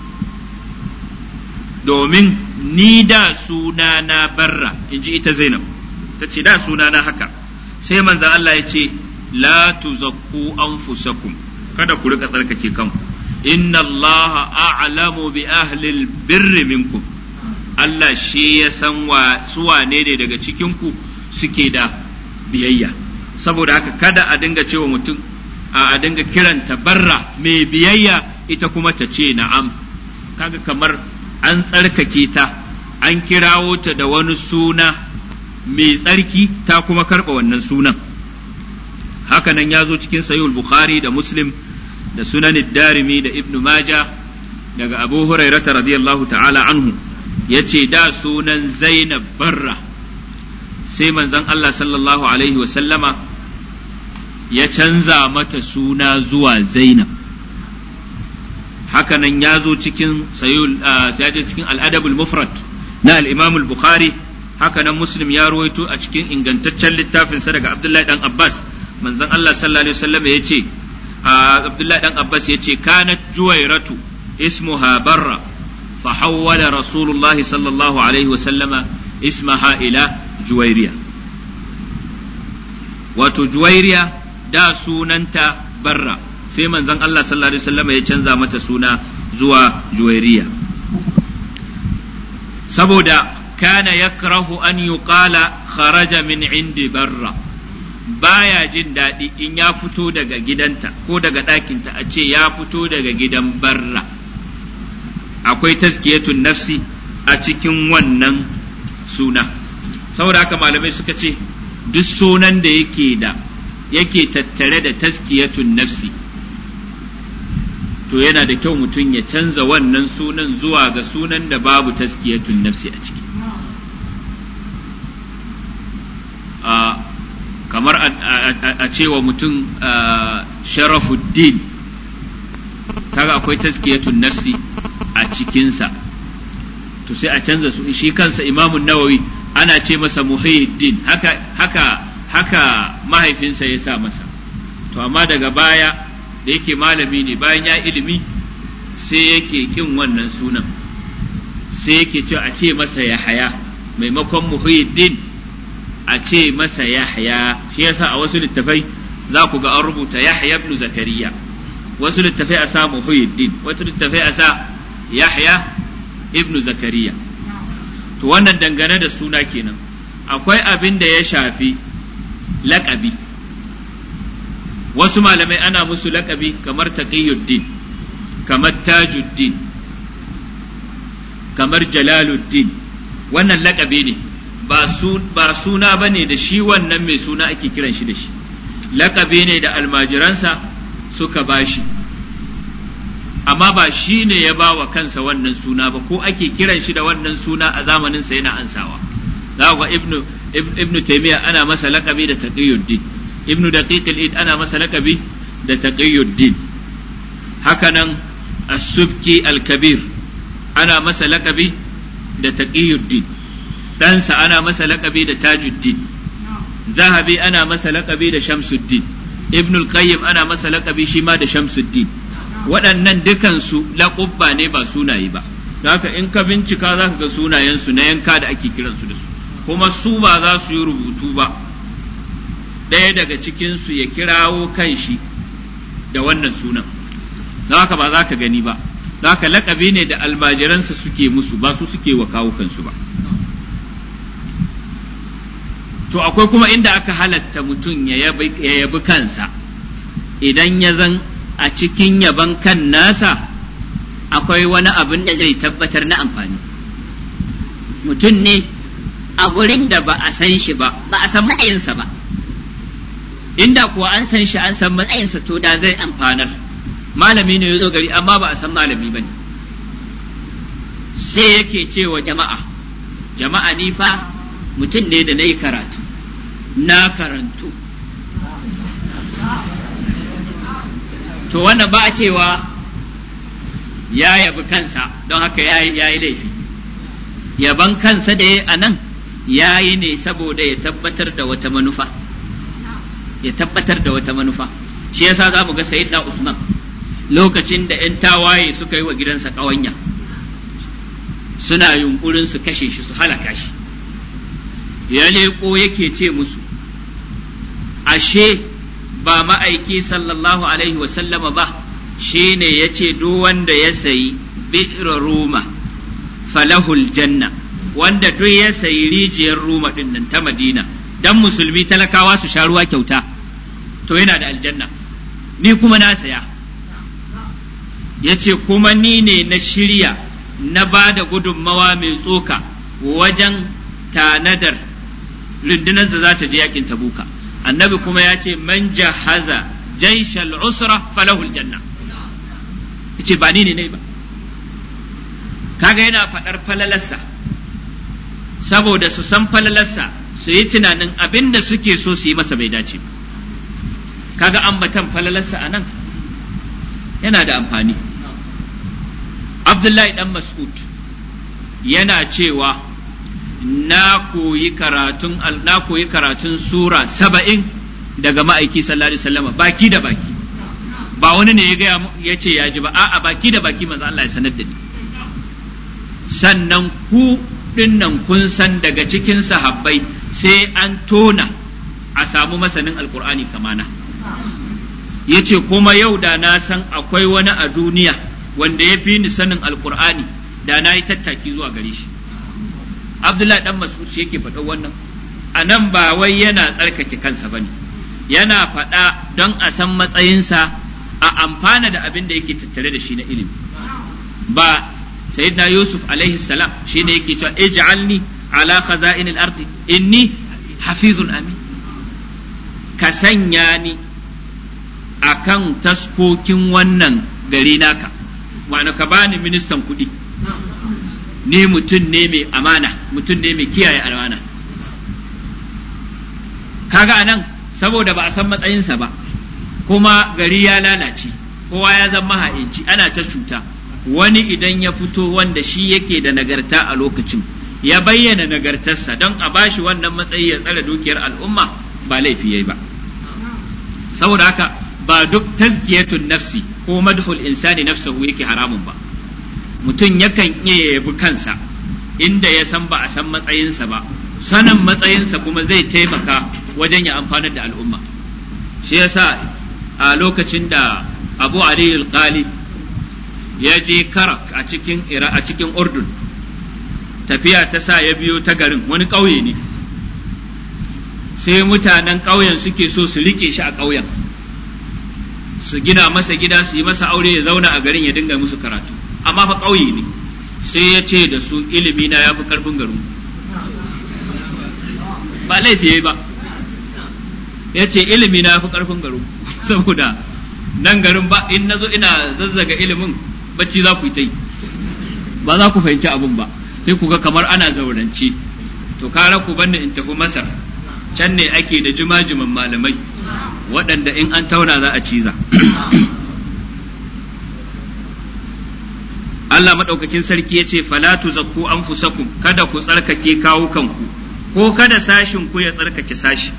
domin ni da suna na barra, in ji ita Zainab, ta ce da suna na haka. Sai manzon Allah ya ce, la tuzakku anfusakum, kada ku rika tsarkake kanku, inna Allah a'lamu bi ahli birri minkum, Allah shi ya san wa su wane ne daga cikin ku suke da biyayya. Saboda haka kada a dinga cewa mutum a dinga kiranta barra mai biyayya, ita kuma ta ce na'am. Kaga kamar an tsarkake ta, an kirawo ta da wani suna mai tsarki, ta kuma karɓa wannan sunan. Haka nan ya zo cikin sahihul Bukhari da Muslim da sunan Darimi da Ibn Majah daga Abu Hurairah radiyallahu ta'ala anhu, yace da sunan Zainab barra, sai manzon Allah sallallahu alaihi wa sallama ya canza mata suna zuwa Zainab. Haka nan ya zo cikin sayul ya je cikin al-Adab al-Mufrad na al-Imam al-Bukhari. Haka nan Muslim ya ruwaito a cikin ingantaccen littafin sa daga Abdullahi dan Abbas, manzon Allah sallallahu alaihi wasallam yace Abdullahi dan Abbas yace kanat Juwairatu ismuha barra fa hawwala Rasulullah sallallahu alaihi wasallama ismaha ila Juwairiya. Wato Juwairiya da sunanta barra, sai manzon Allah sallallahu alaihi wasallam ya canza mata suna zuwa Juwairiya, saboda kana yakrahu an yuqala kharaja min indi barra, baya jin daɗi in ya fito daga gidanta ko daga ɗakinta a ce ya fito daga gidan barra. Akwai tazkiyatun nafsi a cikin wannan suna. Saboda haka malamai suka ce duk sunan da yake da yake tattare da tazkiyatun nafsi, to yana da kyau mutum ya canza wannan sunan zuwa ga sunan da babu tazkiyatun nafsi a ciki. Kamar a cewa mutum Sharafuddin, kaga akwai tazkiyatun nafsi a cikinsa, to sai a canza su. Shi kansa Imamun Nawawi ana ce masa Muhyiddin, haka haka haka mahaifinsa ya sa masa. To amma daga baya da yake malami ne, bayan ya ilimi sai yake kin wannan sunan, sai yake cewa a ce masa Yahaya maimakon Muhyiddin, a ce masa Yahya. Shi yasa a wasu littafai za ku ga an rubuta Yahya ibn Zakariya, wasu littafai a sa Muhyiddin, wasu littafai a sa Yahya ibn Zakariya. to wannan dangane da suna kenan. Akwai abin da ya shafi laƙabi, wasu malamai ana musu laƙabi kamar Taqiyuddin, kamar Tajuddin, kamar Jalaluddin, wannan laƙabi ne ba suna ba ne da shi wannan mai suna ake kiran shi da shi, laƙabi ne da almajiransa suka bashi, amma ba shi ne ya ba wa kansa wannan suna ba, ko ake kiran shi da wannan suna a zamaninsa yana ansawa. za ga ibnu ibnu taymiya ana masa laƙabi da Taqiyuddin, ibnu daqiq al-id ana masa laƙabi da Taqiyuddin, hakanan as-subki al-kabir ana masa laƙabi da Taqiyuddin, ɗansa ana masa laƙabi da Tajuddin, Zahabi ana masa laƙabi da Shamsuddin, Ibn al-Qayyim ana masa laƙabi shi ma da Shamsuddin. Waɗannan dukansu laƙubba ne ba sunaye ba, don haka in ka bincika za ka ga sunayensu na yanka da ake kiransu da su, kuma su ba za su yi rubutu ba ɗaya daga cikinsu ya kirawo kanshi da wannan sunan, don haka ba za ka gani ba, don haka laƙabi ne da almajiransa suke musu, ba su suke wa kawo kansu ba. To akwai kuma inda aka halatta mutum ya yabi kansa, idan ya zan a cikin yaban kan nasa akwai wani abin da zai tabbatar na amfani. Mutum ne a gurin da ba a san shi ba, ba a san matsayinsa ba, inda kuwa an san shi an san matsayinsa to da zai amfanar. Malami ne ya zo gari amma ba a san malami ba ne, sai yake cewa jama'a, jama'a ni fa mutum ne da na yi karatu, na karantu. To wannan ba a cewa ya yabi kansa don haka ya yi laifi. Yaban kansa da ya a nan ya yi ne saboda ya tabbatar da wata manufa, ya tabbatar da wata manufa. Shi yasa za mu ga Sayyidina Usman lokacin da ‘yan tawaye suka yi wa gidansa ƙawanya, suna yunkurin su kashe shi, su halaka shi, ya leƙo yake ce musu, ashe ba ma'aiki sallallahu alaihi wasallama ba shi ne ya ce duk wanda ya sayi bi'ra Roma falahul janna, wanda duk ya sayi rijiyar Roma din nan ta Madina dan musulmi talakawa su sha ruwa kyauta to yana da aljanna, ni kuma na saya. Ya ce kuma ni ne na shirya na ba da gudunmawa mai tsoka wajen tanadar rundunar da za ta je yakin Tabuka. Annabi kuma ya ce man jahaza jaishal usra falahul janna, yace ba ni ne ne ba. Kaga yana faɗar falalarsa saboda su san falalarsa, su yi tunanin abin da suke so su yi masa bai dace ba. Kaga ambatan falalarsa a nan yana da amfani. Abdullahi dan Mas'ud yana cewa na koyi karatun na koyi karatun sura saba'in daga ma'aiki sallallahu alaihi wasallam baki da baki, ba wani ne ya ga ya ce ya ji ba, a'a baki da baki manzo Allah ya sanar da ni. Sannan ku dinnan kun san daga cikin sahabbai sai an tona a samu masanin alqur'ani kamana. Yace kuma yau da na san akwai wani a duniya wanda ya fi ni sanin alqur'ani da na yi tattaki zuwa gare shi. Abdullahi dan Mas'ud shi yake faɗa wannan, a nan ba wai yana tsarkake kansa bane, yana faɗa don a san matsayinsa, a amfana da abin da yake tattare da shi na ilimi. Ba sayyidina Yusuf alaihi salam shine yake cewa ij'alni ala khaza'inil ardi inni hafizun amin, ka sanya ni akan taskokin wannan gari naka, ma'ana ka bani ministan kuɗi, ni mutum ne mai amana, mutum ne mai kiyaye amana. Kaga anan saboda ba a san matsayinsa ba, kuma gari ya lalace, kowa ya zama ha'inci, ana ta cuta. Wani idan ya fito wanda shi yake da nagarta a lokacin ya bayyana nagartarsa don a bashi wannan matsayi ya tsare dukiyar al'umma, ba laifi yayi ba. Saboda haka ba duk tazkiyatun nafsi ko madhul insani nafsahu yake haramun ba. Mutum yakan iya yabi kansa inda ya san ba a san matsayinsa ba, sanin matsayinsa kuma zai taimaka wajen ya amfanar da al'umma. Shi yasa a lokacin da Abu Ali al-Qali ya je Karak a cikin a cikin Urdun tafiya ta sa ya biyo ta garin, wani ƙauye ne, sai mutanen ƙauyen suke so su riƙe shi a ƙauyen, su gina masa gida, su yi masa aure, ya zauna a garin ya dinga musu karatu, amma fa ƙauye ne. Sai ya ce da su, ilimi na ya fi ƙarfin garin, ba laifi yayi ba, ya ce ilimi na ya fi ƙarfin garin, saboda nan garin ba, in nazo ina zazzaga ilimin bacci za ku yi ta yi, ba za ku fahimci abin ba, sai ku ga kamar ana zaurance. To kara ku banni in tafi Masar, can ne ake da jimajiman malamai waɗanda in an tauna za a ciza. Allah maɗaukakin sarki ya ce, fala tuzakku anfusakum, kada ku tsarkake kawukanku, ko kada sashin ku ya tsarkake sashi.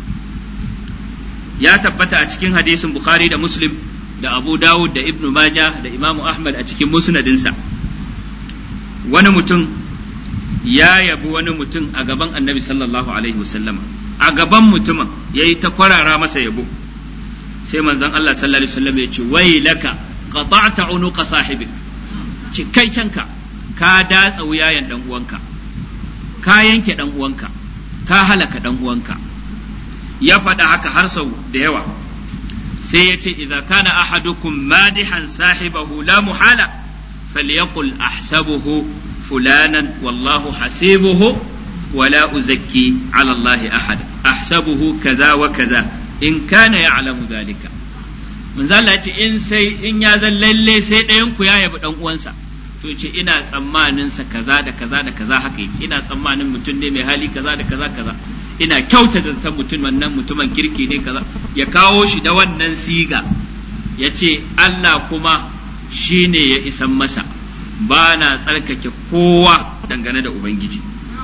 Ya tabbata a cikin hadisin Bukhari da Muslim da Abu Dawud da Ibn Majah da Imam Ahmad a cikin musnadinsa, wani mutum ya yabi wani mutum a gaban Annabi sallallahu alaihi wasallam, a gaban mutumin yayi ta kwarara masa yabo, sai manzon Allah sallallahu alaihi wasallam ya ce, wailaka qata'ta unuqa sahibik, ci kai canka ka datsa wuyayen dan uwanka, ka yanke dan uwanka, ka halaka dan uwanka. Ya faɗa haka har sau da yawa, sai ya ce, idza kana ahadukum madihan sahibahu la muhala falyaqul ahsabuhu fulanan wallahu hasibuhu wala uzakki ala Allah ahad, ahsabuhu kaza wa kaza in kana ya'lamu dhalika. manzo Allah ya ce in sai in ya zan lalle sai ɗayan ku ya yabi dan uwansa, to ce ina tsammanin sa kaza da kaza da kaza haka yake, ina tsammanin mutum ne mai hali kaza da kaza kaza, ina kyautata zaton mutum wannan mutumin kirki ne kaza, ya kawo shi da wannan siga, ya ce Allah kuma shi ne ya isan masa, ba na tsarkake kowa dangane da Ubangiji.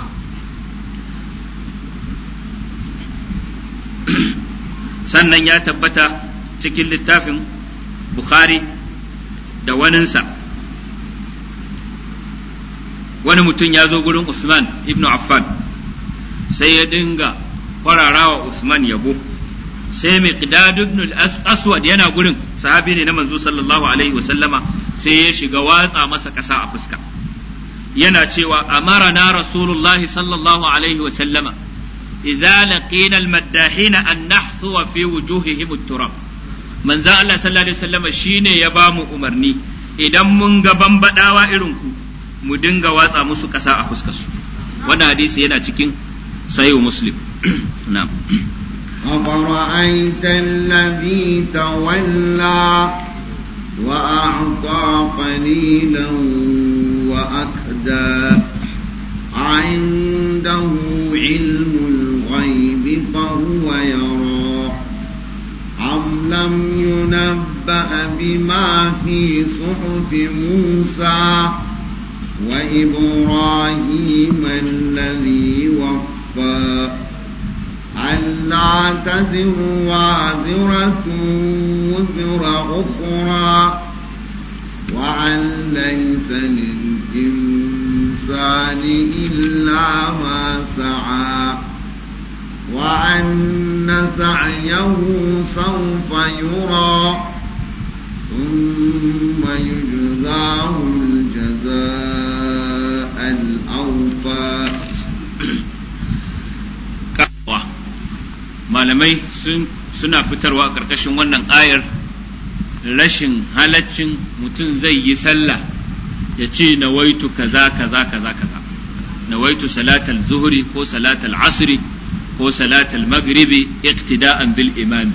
Sannan ya tabbata cikin littafin Bukhari da waninsa, wani mutum ya zo gurin Usman ibn Affan, sai ya dinga kwararawa Usman yabo, sai Miqdad ibn al-Aswad yana gurin, sahabi ne na manzo sallallahu alaihi wasallama, sai ya shiga watsa masa ƙasa a fuska, yana cewa amarana Rasulullah sallallahu alaihi wasallama idza laqina al-maddahina an nahthuwa fi wujuhihim at-turab. Manzo Allah sallallahu alaihi wasallama shine ya bamu umarni idan mun ga bambadawa irin ku mu dinga watsa musu ƙasa a fuskar su. Wannan hadisi yana cikin Sahih Muslim. Na'am. أفرأيت الذي تولى وأعطى قليلا وأكدى عنده علم الغيب فهو يرى أم لم ينبأ بما في صحف موسى وإبراهيم الذي وفى ألا تزر وازرة وزر أخرى وأن ليس للإنسان إلا ما سعى وأن سعيه سوف يرى ثم يجزاه الجزاء الأوفى. Malamai suna fitarwa a ƙarƙashin wannan ayar rashin halaccin mutum zai yi sallah ya ce nawaitu kaza kaza kaza kaza, nawaitu salatal zuhri ko salatal asri ko salatal maghribi iqtida'an bil imami.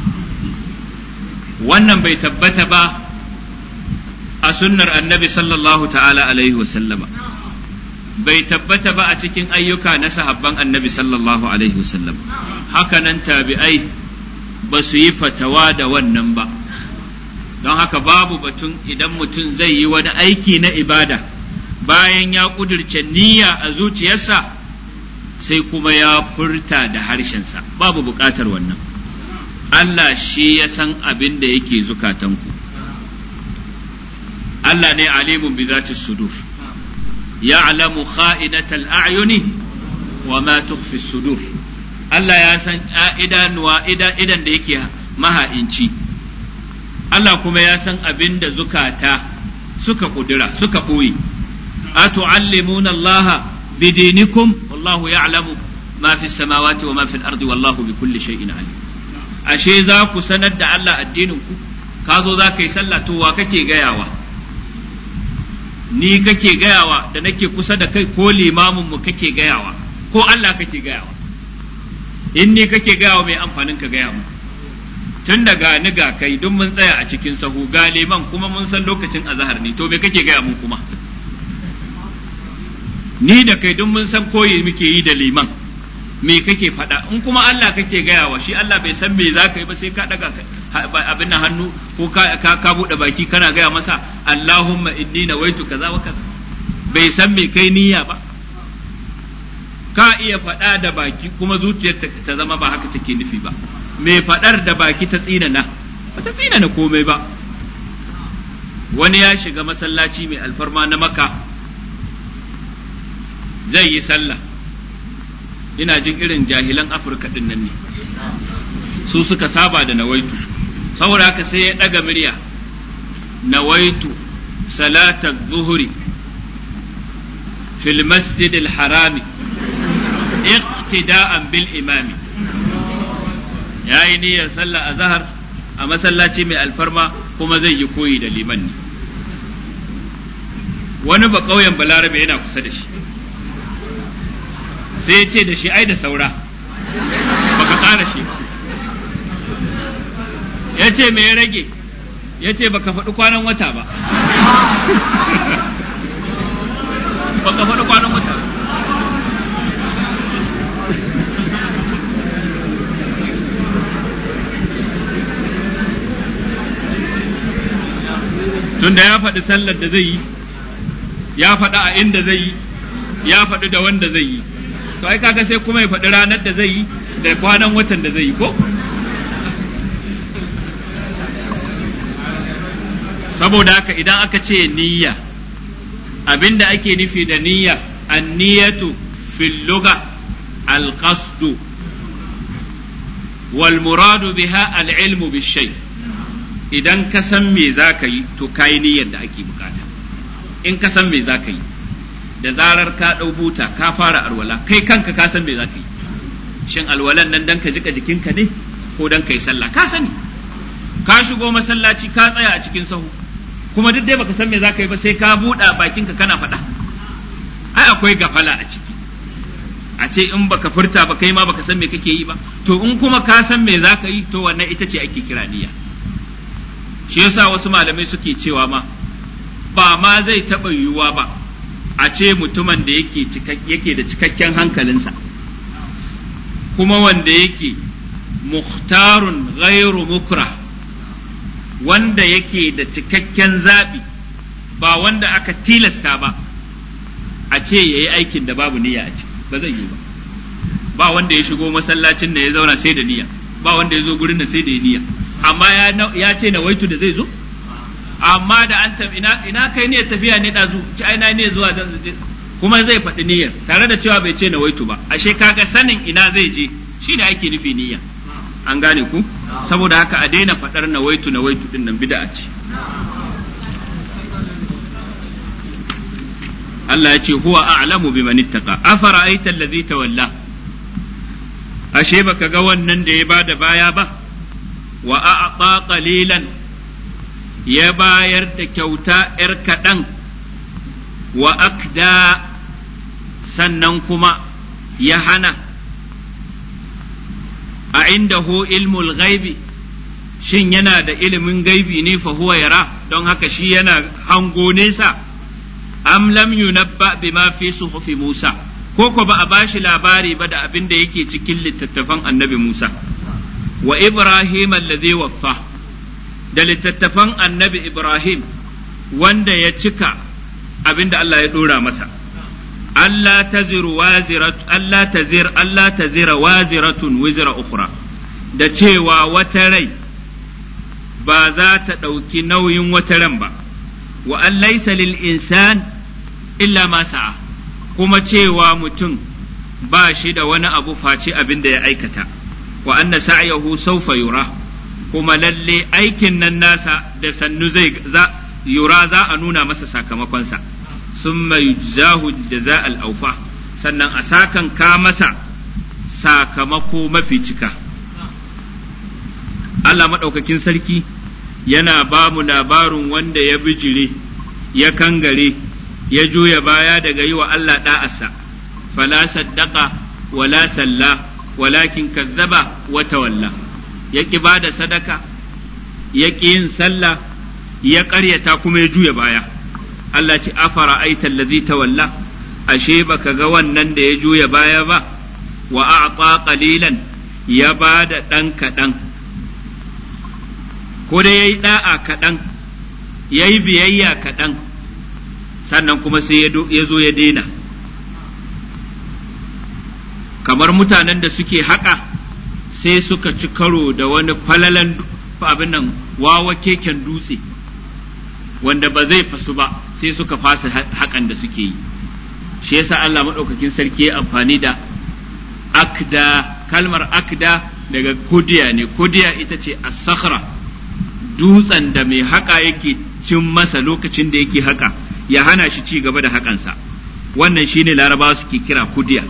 Wannan bai tabbata ba a sunnar annabi sallallahu ta'ala alaihi wa sallama, bai tabbata ba a cikin ayyuka na sahabban annabi sallallahu alaihi wa sallam. Hakanan tabi'ai ba su yi fatawa da wannan ba, don haka babu batun idan mutum zai yi wani aiki na ibada bayan ya ƙudurce niyya a zuciyarsa sai kuma ya furta da harshensa, babu buƙatar wannan. Allah shi ya san abin da yake zukatanku, Allah ne alimun bi zati sudur, ya'lamu kha'inatal a'yuni wa ma tukhfi sudur. Allah ya san idanuwa idan da yake maha'inci, Allah kuma ya san abin da zukata suka kudura suka ɓoye. atu'allimuna Allah bidinikum wallahu ya'lamu ma fi samawati wa ma fi al-ardi wallahu bi kulli shay'in alim. Ashe za ku sanar da Allah addinin ku, ka zo za ka yi sallah, to wa kake gayawa? Ni kake gayawa da nake kusa da kai, ko limamin mu kake gayawa, ko Allah kake gayawa? In ni kake gayawa, mai amfanin ka gaya mu? Tun daga ni ga kai duk mun tsaya a cikin sahu, ga liman kuma mun san lokacin azhar ne, to me kake gaya mun kuma? Ni da kai duk mun san koyi muke yi da liman, me kake faɗa? In kuma Allah kake gayawa, shi Allah bai san me za ka yi ba, sai ka daga abin nan hannu ko ka ka buɗe baki kana gaya masa Allahumma inni nawaitu kaza wa kaza, bai san me kai niyya ba. Ka iya faɗa da baki kuma zuciyar ta zama ba haka take nufi ba. Me faɗar da baki ta tsinana, ba ta tsinana komai ba. Wani ya shiga masallaci mai alfarma na Makka zai yi sallah, ina jin irin jahilan Afirka din nan ne, su suka saba da nawaitu, saboda haka sai ya ɗaga murya, nawaitu salatar zuhuri fil masjidil harami iqtida'an bil imami. Yayi niyyar sallah azhar a masallaci mai alfarma kuma zai yi koyi da liman ne. Wani ba ƙauyen Balarabe yana kusa da shi, sai ya ce da shi ai da saura, baka ƙara shi. Ya ce me ya rage? Ya ce baka faɗi kwanan wata ba. Baka faɗi kwanan wata ba. Tunda ya faɗi sallar da zai yi, ya faɗi a inda zai yi, ya faɗi da wanda zai yi, to ai kaga sai kuma ya faɗi ranar da zai yi da kwanan watan da zai yi ko? Saboda haka idan aka ce niyya, abinda ake nufi da niyya, an-niyatu fil lugha al-qasdu wal muradu biha al-ilmu bish-shay'. Idan ka san me za ka yi, to ka yi niyyar da ake bukata. In ka san me za ka yi, da zarar ka ɗau buta ka fara alwala, kai kanka ka san me za ka yi. Shin alwalan nan dan ka jika jikinka ne ko dan ka yi sallah? Ka sani. Ka shigo masallaci ka tsaya a cikin sahu, kuma duk dai baka san me za ka yi ba, sai ka buɗa bakinka kana faɗa. Ai akwai gafala a ciki. A ce in baka furta ba kai ma baka san me kake yi ba. To in kuma ka san me za ka yi, to wannan ita ce ake kira niyya. Shi yasa wasu malamai suke cewa ma ba ma zai taɓa yiwuwa ba a ce mutumin da yake yake da cikakken hankalinsa, kuma wanda yake muhtarun ghairu mukra, wanda yake da cikakken zaɓi, ba wanda aka tilasta ba, a ce ya yi aikin da babu niyya a ciki, ba zai yi ba. Ba wanda ya shigo masallacin da ya zauna sai da niyya, ba wanda ya zo gurin da sai da niyya. Amma ya ce na waitu da zai zo, amma da an tafi ina, ina kai ne tafiya ne ɗazu, ci aina ne zuwa zan je, kuma zai faɗi niyyar tare da cewa bai ce na waitu ba. Ashe kaga sanin ina zai je shine ake nufi niyya. An gane ku? Saboda haka a daina faɗar na waitu na waitu din nan bid'a ce. Allah ya ce huwa a'lamu biman ittaqa. Afara'aita allazi tawalla. Ashe baka ga wannan da ya bada baya ba? Wa a'ta qalilan, ya bayar da kyauta ‘yar kaɗan, wa akda, sannan kuma ya hana, a inda hu ilmul gaibi, shin yana da ilimin gaibi ne fa huwa yara, don haka shi yana hango nesa, am lam yunabba bima fi suhufi Musa, ko ko ba a bashi labari ba da abin da yake cikin littattafan annabi Musa. Wa Ibrahim alladhi waffa, da littattafan annabi Ibrahim wanda ya cika abinda Allah ya dora masa. Allah taziru wazirat Allah tazir Allah tazira waziratun wizra ukhra, da cewa wata rai ba za ta ɗauki nauyin wata ran ba. Wa an laysa lil insan illa ma sa'a, kuma cewa mutum ba shi da wani abu face abinda ya aikata. Wa anna sa'yahu sawfa yura, kuma lalle aikin nan nasa da sannu zai za yura za a nuna masa sakamakonsa. thumma yujzahu jazaa al-awfa sannan a sakan ka masa sakamako mafi cika. Allah maɗaukakin sarki yana ba mu labarin wanda ya bijire ya kangare ya juya baya daga yi wa Allah ɗa'asa fala saddaqa wala salla walakin kazzaba wa tawalla ya ƙi ba da sadaka ya ƙi yin sallah ya ƙaryata kuma ya juya baya. Allah ce afara aita allazi tawalla ashe baka ga wannan da ya juya baya ba wa a'ta qalilan ya ba da ɗan kaɗan ko da yayi da'a kaɗan yayi biyayya kaɗan sannan kuma sai ya zo ya daina kamar mutanen da suke haƙa sai suka ci karo da wani falalan abin nan wawa keken dutse wanda ba zai fasu ba sai suka fasa haƙan da suke yi. Shi yasa Allah maɗaukakin sarki ya amfani da akda, kalmar akda daga kudiya ne, kudiya ita ce as-sakhra, dutsen da mai haƙa yake cin masa lokacin da yake haƙa ya hana shi ci gaba da haƙansa, wannan shine larabawa suke kira kudiya.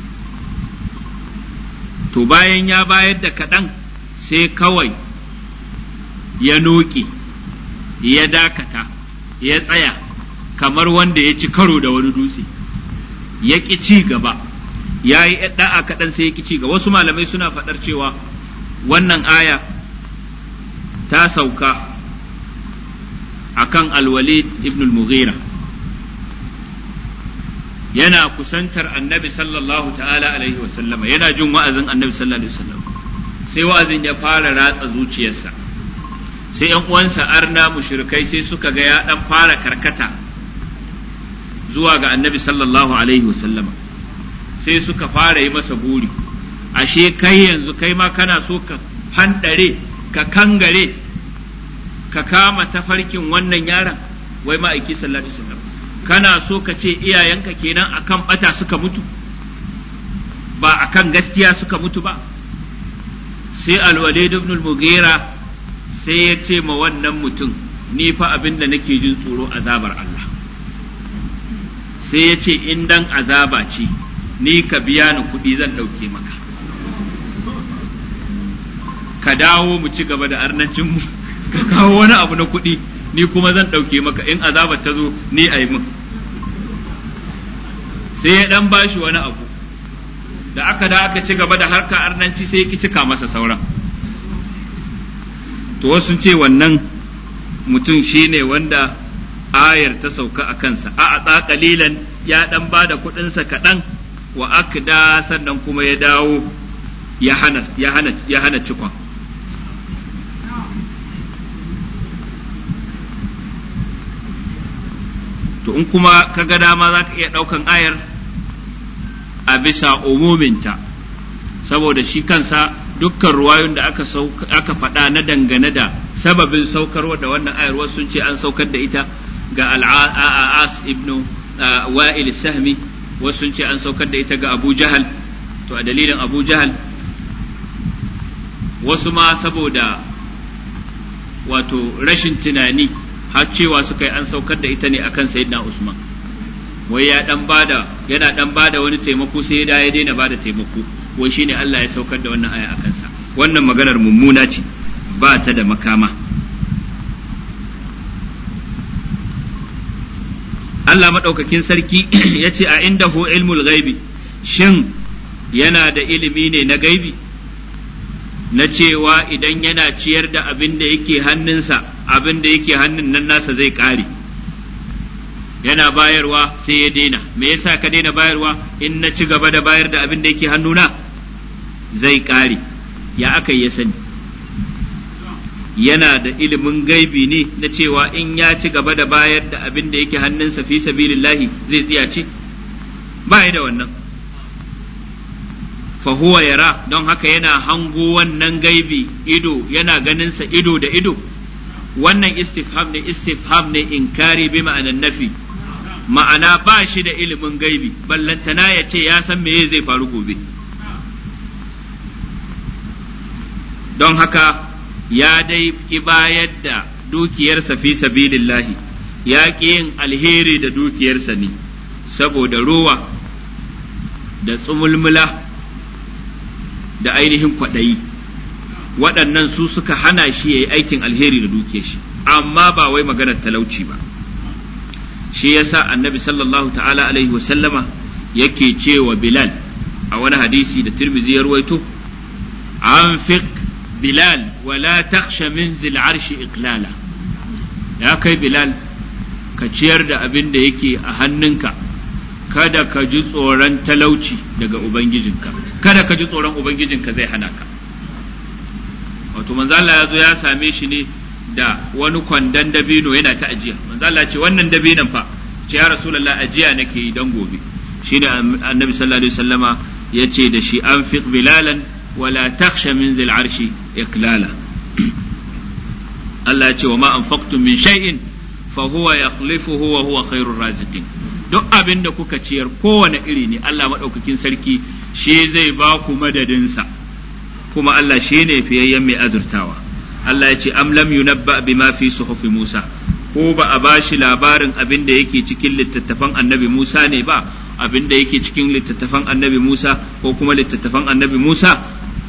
To bayan ya bayar da kaɗan sai kawai ya noƙe ya dakata ya tsaya kamar wanda ya ci karo da wani dutse ya ƙi ci gaba ya yi ɗa'a kaɗan sai ya ƙi ci gaba. Wasu malamai suna faɗar cewa wannan aya ta sauka akan Al-Walid ibn al-Mughira yana kusantar annabi sallallahu ta'ala alaihi wasallama, yana jin wa'azin annabi sallallahu alaihi wasallam sai wa'azin ya fara ratsa zuciyarsa, sai ‘yan uwansa arna mushrikai sai suka ga ya ɗan fara karkata zuwa ga annabi sallallahu alaihi wasallama, sai suka fara yi masa buri, ashe kai yanzu kai ma kana so ka handare ka kangare ka kama tafarkin wannan yaron, wai ma'aiki sallallahu alaihi wasallam kana so ka ce iyayenka kenan akan bata suka mutu ba akan gaskiya suka mutu ba. Sai Al-Walid ibn al-Mughira sai ya ce ma wannan mutum, ni fa abin da nake jin tsoro azabar Allah, sai ya ce in dan azaba ce ni ka biya ni kuɗi zan ɗauke maka, ka dawo mu ci gaba da arnancinmu, ka kawo wani abu na kuɗi ni kuma zan ɗauke maka, in azabar ta zo ni a yi min. Sai ya ɗan bashi wani abu, da aka da aka ci gaba da harka arnanci sai ya ki cika masa sauran. To wasu ce wannan mutum shine wanda ayar ta sauka a kansa, a a kalilan ya ɗan ba da kuɗinsa kaɗan wa akda sannan kuma ya dawo ya hana ya hana ya hana cikon. To in kuma ka ga dama za ka iya ɗaukan ayar a bisa umuminta, saboda shi kansa dukkan ruwayun da aka aka faɗa na dangane da sababin saukarwa da wannan ayar, wasu sun ce an saukar da ita ga al-As ibn Wa'il Sahmi, wasu sun ce an saukar da ita ga Abu Jahal, to a dalilin Abu Jahal, wasu ma saboda wato rashin tunani har cewa suka yi an saukar da ita ne akan Sayyidina Usman, wai ya dan bada yana dan bada wani taimako sai ya ya daina bada taimako, wai shine Allah ya saukar da wannan aya akan sa. Wannan maganar mummuna ce, ba ta da makama. Allah madaukakin sarki ya ce a indahu ilmul ghaibi, shin yana da ilimi ne na gaibi, na cewa idan yana ciyar da abin da yake hannunsa, abin da yake hannun nan nasa zai ƙare, yana bayarwa sai ya daina. Me yasa ka daina bayarwa? In na ci gaba da bayar da abin da yake hannuna zai ƙare. Ya aka ya sani? Yana da ilimin gaibi ne na cewa in ya ci gaba da bayar da abin da yake hannunsa fi sabilillahi zai tsiyace? Ba ya da wannan. Fahuwa yara, don haka yana hango wannan gaibi ido, yana ganinsa ido da ido. Wannan istifham ne, istifham ne inkari bi ma'anan nafi, ma'ana ba shi da ilimin gaibi, ballantana ya ce ya san meye zai faru gobe. Don haka ya dai ki bayar da dukiyarsa fi sabilillahi, ya ƙi yin alheri da dukiyarsa ne saboda rowa da tsumulmula da ainihin kwaɗayi, waɗannan su suka hana shi ya yi aikin alheri da dukiyar shi, amma ba wai maganar talauci ba. Shi yasa annabi sallallahu ta'ala alaihi wasallama yake cewa Bilal a wani hadisi da Tirmidhi ya ruwaito, anfiq Bilal wala takhsha min dhil arshi iqlala, ya kai Bilal ka ciyar da abin da yake a hannunka, kada ka ji tsoron talauci daga ubangijinka, kada ka ji tsoron ubangijinka zai hana ka. Wato manzo Allah ya zo ya same shi ne da wani kwandon dabino yana ta ajiya. Manzo Allah ce wannan dabinon fa, ce ya Rasulullah ajiya nake yi dan gobe. Shine Annabi sallallahu alaihi wasallama yace da shi anfiq bilalan wala takhsha min zil arshi iklala. Allah ya ce wa ma anfaqtum min shay'in fa huwa yakhlifuhu wa huwa khairur raziqin. Duk abin da kuka ciyar kowane iri ne Allah madaukakin sarki shi zai ba ku madadinsa, kuma Allah shi ne fiyayyen mai azurtawa. Allah ya ce am lam yunabba bima fi suhufi Musa, ko ba a bashi labarin abin da yake cikin littattafan annabi Musa ne ba, abin da yake cikin littattafan annabi Musa ko kuma littattafan annabi Musa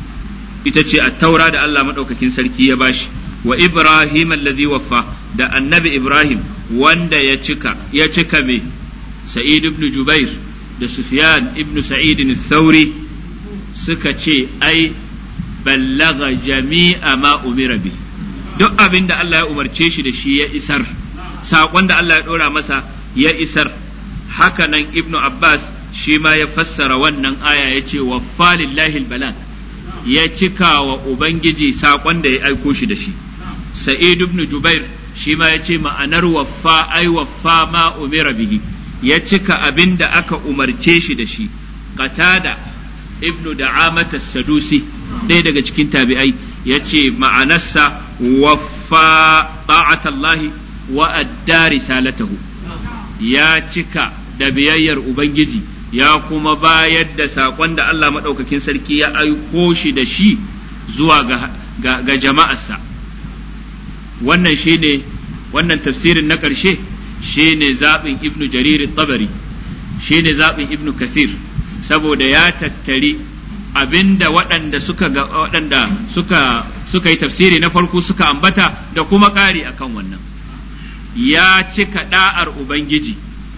ita ce at-taura da Allah madaukakin sarki ya bashi, wa Ibrahim allazi waffa, da annabi Ibrahim wanda ya cika ya cika me Sa'id ibn Jubair da Sufyan ibn Sa'id al-Thawri suka ce ai ballaga jami'a ma umira bi, duk abin da Allah ya umarce shi da shi ya isar, saƙon da Allah ya ɗora masa ya isar. Haka nan Ibn Abbas shi ma ya fassara wannan aya ya ce waffa lillahi balag, ya cika wa Ubangiji saƙon da ya aiko shi da shi. Sa'id ibn Jubair shi ma ya ce ma'anar waffa ai waffa ma umira bihi, ya cika abin da aka umarce shi da shi. Qatada ibnu Da'amat as-Sadusi ɗaya daga cikin tabi'ai ya ce ma'anarsa waffa ta'atallahi wa adda risalatahu, ya cika da biyayyar Ubangiji ya kuma bayar da saƙon da Allah maɗaukakin sarki ya aiko shi da shi zuwa ga, ga, ga jama'arsa. Wannan shi ne wannan tafsirin na ƙarshe shi ne zaɓin ibnu Jarir tabari, shi ne zaɓin ibnu Kathir, saboda ya tattari abinda waɗanda suka ga waɗanda suka suka yi tafsiri na farko suka ambata da kuma ƙari akan wannan. Ya cika da'ar Ubangiji,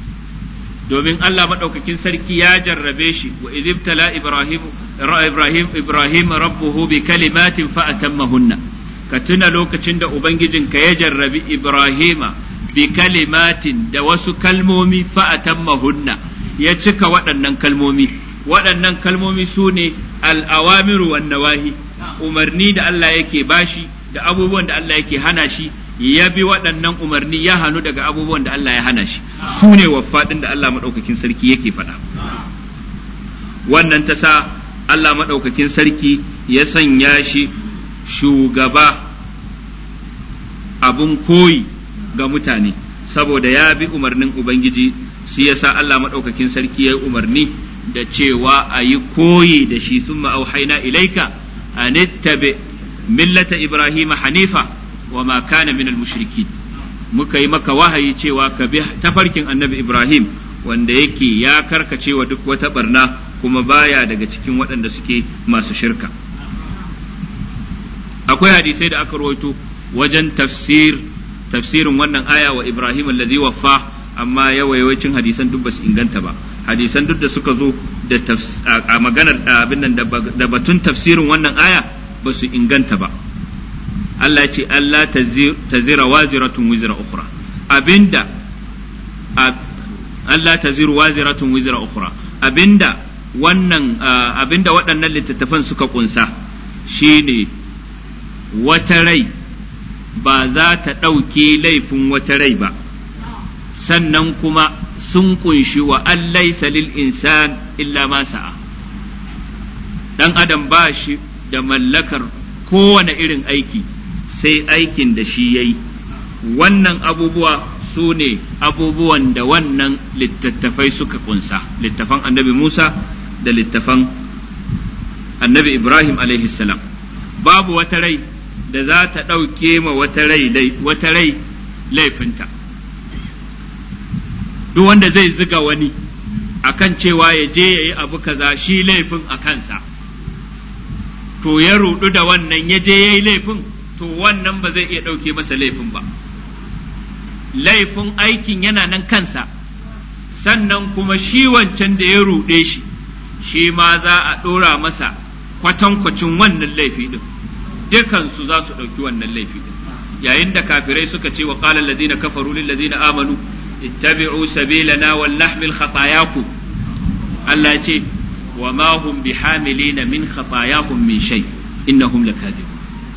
domin Allah maɗaukakin sarki ya jarrabe shi, wa idibtala Ibrahim Ibrahim Ibrahim rabbuhu bi kalimatin fa atammahunna, ka tuna lokacin da Ubangijinka ya jarrabi Ibrahima bi kalimatin da wasu kalmomi fa atammahunna, ya cika waɗannan kalmomi. Waɗannan kalmomi su ne al'awamiru wan nawahi, umarni da Allah yake bashi da abubuwan da Allah yake hana shi, ya bi waɗannan umarni ya hannu daga abubuwan da Allah ya hana shi, su ne waffaɗin da Allah maɗaukakin sarki yake faɗa. Wannan ta sa Allah maɗaukakin sarki ya sanya shi shugaba abun koyi ga mutane, saboda ya bi umarnin Ubangiji, shi ya sa Allah maɗaukakin sarki ya yi umarni da cewa a yi koyi da shi, sun auhaina ilaika an ittabi millata Ibrahim hanifa wa ma kana minal mushrikin, muka yi maka wahayi cewa ka bi tafarkin annabi Ibrahim wanda yake ya karkacewa duk wata barna kuma baya daga cikin waɗanda suke masu shirka. Akwai hadisai da aka rawaito wajen tafsir tafsirin wannan aya wa Ibrahim allazi waffa, amma yawayawancin hadisan duk ba su inganta ba. Hadisan duk da suka zo da a maganar abin nan da batun tafsirin wannan aya ba su inganta ba. Allah ce Allah tazira waziratun wizra ukhra, abinda Allah taziru waziratun wizra ukhra, abinda wannan abinda waɗannan littattafan suka kunsa shine wata rai ba za ta ɗauke laifin wata rai ba, sannan kuma sun kunshi wa an laysa lil insan illa ma sa'a, dan adam ba shi da mallakar kowane irin aiki sai aikin da shi yayi. Wannan abubuwa su ne abubuwan da wannan littattafai suka kunsa, littafan annabi Musa da littafan annabi Ibrahim alaihi salam. Babu wata rai da za ta ɗauke ma wata rai wata rai laifinta, duk wanda zai ziga wani akan cewa ya je ya yi abu kaza shi laifin a kansa, to ya rudu da wannan ya je ya yi laifin, to wannan ba zai iya ɗauke masa laifin ba. Laifin aikin yana nan kansa, sannan kuma shi wancan da ya ruɗe shi, shi ma za a ɗora masa kwatankwacin wannan laifi ɗin, dukansu za su ɗauki wannan laifi ɗin. Yayin da kafirai suka ce wa qala allazina kafaru lil ladzina amanu ittabi'u sabilana wal nahmil khatayakum, Allah ya ce wa ma hum bihamilina min khatayakum min shay innahum lakadibun.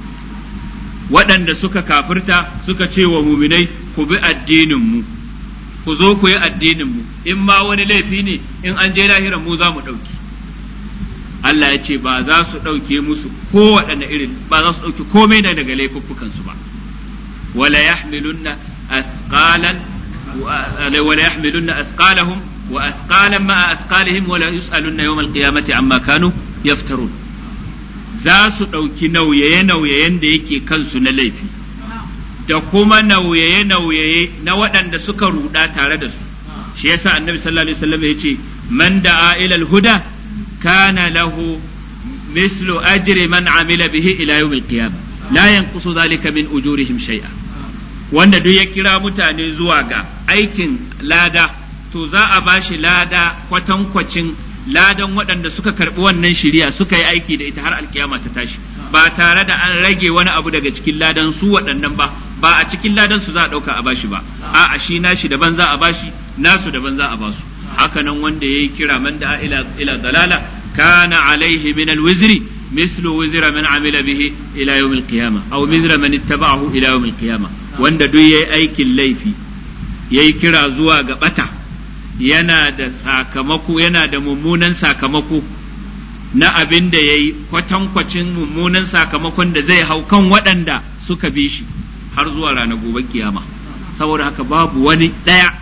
Waɗanda suka kafirta suka ce wa muminai ku bi addinin mu, ku zo ku yi addinin mu, in ma wani laifi ne in an je lahira mu za mu ɗauki. Allah ya ce ba za su ɗauke musu ko waɗanne irin, ba za su ɗauki komai da daga laifuffukansu ba. wala yahmilunna athqalan wala yahmilunna athqalahum wa athqalan ma'a athqalihim wala yus'alunna yawm al-qiyamati amma kanu yaftarun. Za su ɗauki nauyaye-nauyayen da yake kansu na laifi, da kuma nauyaye-nauyaye na waɗanda suka ruɗa tare da su. Shi yasa annabi sallallahu alaihi wasallam ya ce man da'a ila al-huda kana lahu mislu ajri man amila bihi ila yawm al-qiyamah la yanqusu dhalika min ujurihim shay'a. Wanda duk ya kira mutane zuwa ga aikin lada, to za a bashi lada kwatankwacin ladan waɗanda suka karɓi wannan shiriya suka yi aiki da ita har alkiyama ta tashi, ba tare da an rage wani abu daga cikin ladan su waɗannan ba, ba a cikin ladan su za a ɗauka a bashi ba, a'a shi nashi daban za a bashi, nasu daban za a basu. Haka nan wanda yayi kira man da ila ila dalala kana alaihi min alwizri mislu wizra man amila bihi ila yawm alqiyama aw wizra man ittaba'ahu ila yawm alqiyama. Wanda duk yayi aikin laifi yayi kira zuwa ga bata, yana da sakamako, yana da mummunan sakamako na abin da ya yi, kwatankwacin mummunan sakamakon da zai hau kan waɗanda suka bi shi har zuwa ranar gobe kiyama. Saboda haka babu wani ɗaya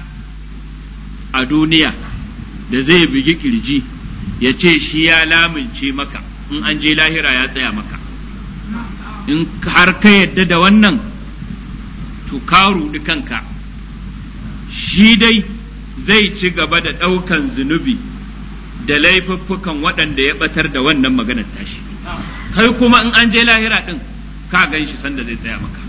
a duniya da zai bugi kirji ya ce shi ya lamince maka in an je lahira ya tsaya maka. In har ka yadda da wannan, to ka ruɗi kanka. Shi dai zai ci gaba da ɗaukan zunubi da laifuffukan waɗanda ya ɓatar da wannan maganar tashi, kai kuma in an je lahira ɗin ka gan shi sanda zai tsaya maka.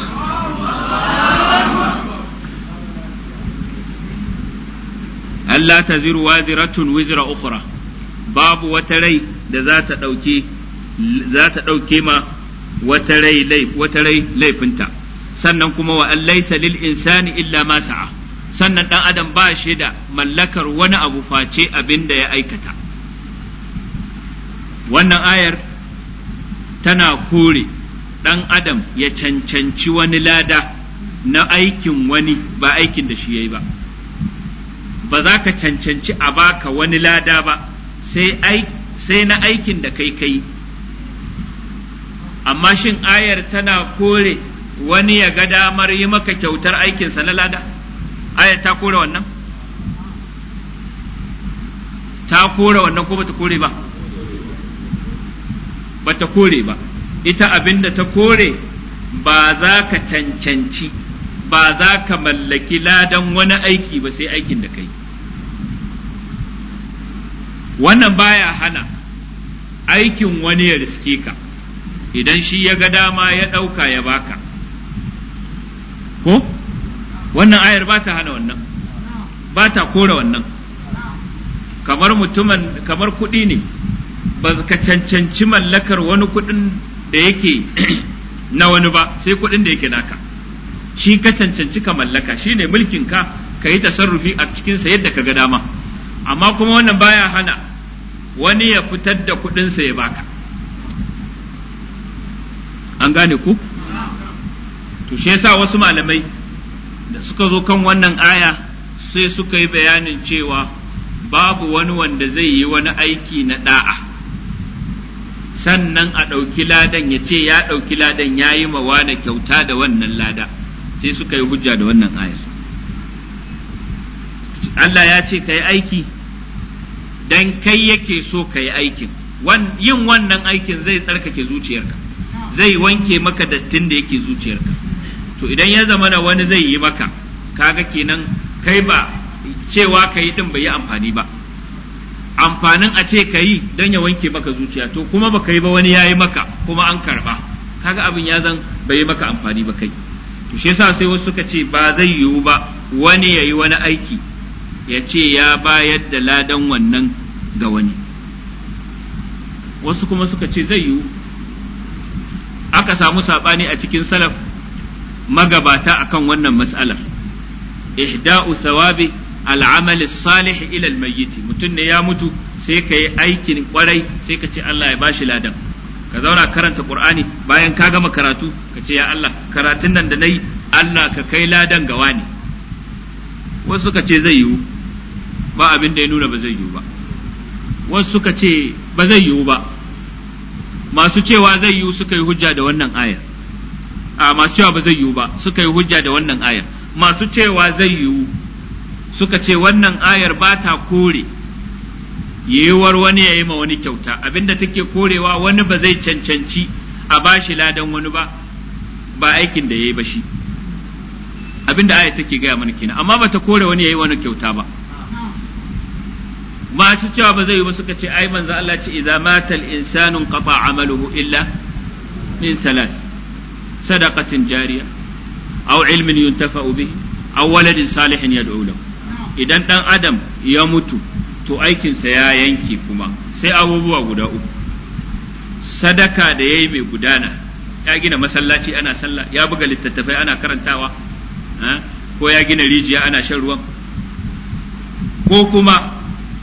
Allah ta ziru waziratun wizra ukhra, babu wata rai da za ta ɗauke za ta ɗauke ma wata rai wata rai laifinta. Sannan kuma wa an laysa lil insani illa ma sa'a, sannan ɗan adam ba shi da mallakar wani abu face abin da ya aikata. Wannan ayar tana kore ɗan adam ya cancanci wani lada na aikin wani ba aikin da shi ya yi ba. Ba za ka cancanci a baka wani lada ba sai sai na aikin da kai kai. Amma shin ayar tana kore wani ya ga damar yi maka kyautar aikinsa na lada? Ayar ta kore wannan? Ta kore wannan ko bata kore ba? Bata kore ba. Ita abinda ta kore, ba za ka cancanci, ba za ka mallaki ladan wani aiki ba sai aikin da kai. Wannan baya hana aikin wani ya riske ka, idan shi ya ga dama ya ɗauka ya baka. Ko? Wannan ayar ba ta hana wannan, ba ta kore wannan. Kamar mutumin, kamar kuɗi ne, ba ka cancanci mallakar wani kuɗin da yake na wani ba sai kuɗin da yake naka. Shi ka cancanci ka mallaka, shi ne mulkin ka, ka yi tasarrufi a cikinsa yadda ka ga dama. Amma kuma wannan baya hana wani ya fitar da kuɗinsa ya baka. An gane ku? To shi yasa wasu malamai da suka zo kan wannan aya sai suka yi bayanin cewa babu wani wanda zai yi wani aiki na da'a sannan a ɗauki ladan ya ce ya ɗauki ladan ya yi mawa da kyauta da wannan lada, sai suka yi hujja da wannan ayar. Allah ya ce ka yi aiki dan kai yake so ka yi aikin, yin wannan aikin zai tsarkake zuciyarka, zai wanke maka dattin da yake zuciyarka. To idan ya zama na wani zai yi maka, kaga kenan kai ba cewa ka yi din bai yi amfani ba, amfanin a ce ka yi don ya wanke maka zuciya, to kuma ba ka yi ba wani ya yi maka kuma an karba, kaga abin ya zan bai yi maka amfani ba kai. To shi yasa sai wasu suka ce ba zai yiwu ba wani ya yi wani aiki ya ce ya bayar da ladan wannan ga wani. Wasu kuma suka ce zai yiwu. Aka samu saɓani a cikin salaf magabata akan wannan mas'alar. Ihda'u thawabi al'amal salih ila al-mayyit, mutum ne ya mutu sai ka yi aikin kwarai sai ka ce Allah ya bashi ladan. Ka zauna karanta Qur'ani bayan ka gama karatu ka ce ya Allah karatun nan da nayi Allah ka kai ladan ga wani. Wasu suka ce zai yiwu, ba abin da ya nuna ba zai yiwu ba. Wasu suka ce ba zai yiwu ba. Masu cewa zai yiwu suka yi hujja da wannan ayar. A masu cewa ba zai yiwu ba suka yi hujja da wannan ayar. Masu cewa zai yiwu suka ce wannan ayar ba ta kore yiwuwar wani ya yi ma wani kyauta, abinda take korewa wani ba zai cancanci a bashi ladan wani ba, ba aikin da ya yi ba shi, abinda ayar take gaya mana kenan, amma ba ta kore wani ya yi wani kyauta ba. Masu cewa ba zai yi ba suka ce ai manzo Allah ce idza mata al-insanu qata amaluhu illa min thalath sadaqatin jariya aw ilmin yuntafa'u bihi aw waladin salihin yad'u lahu. Idan dan adam ya mutu to aikinsa ya yanke kuma sai abubuwa guda uku: sadaka da yayi mai gudana, ya gina masallaci ana sallah, ya buga littattafai ana karantawa, ko ya gina rijiya ana shan ruwan, ko kuma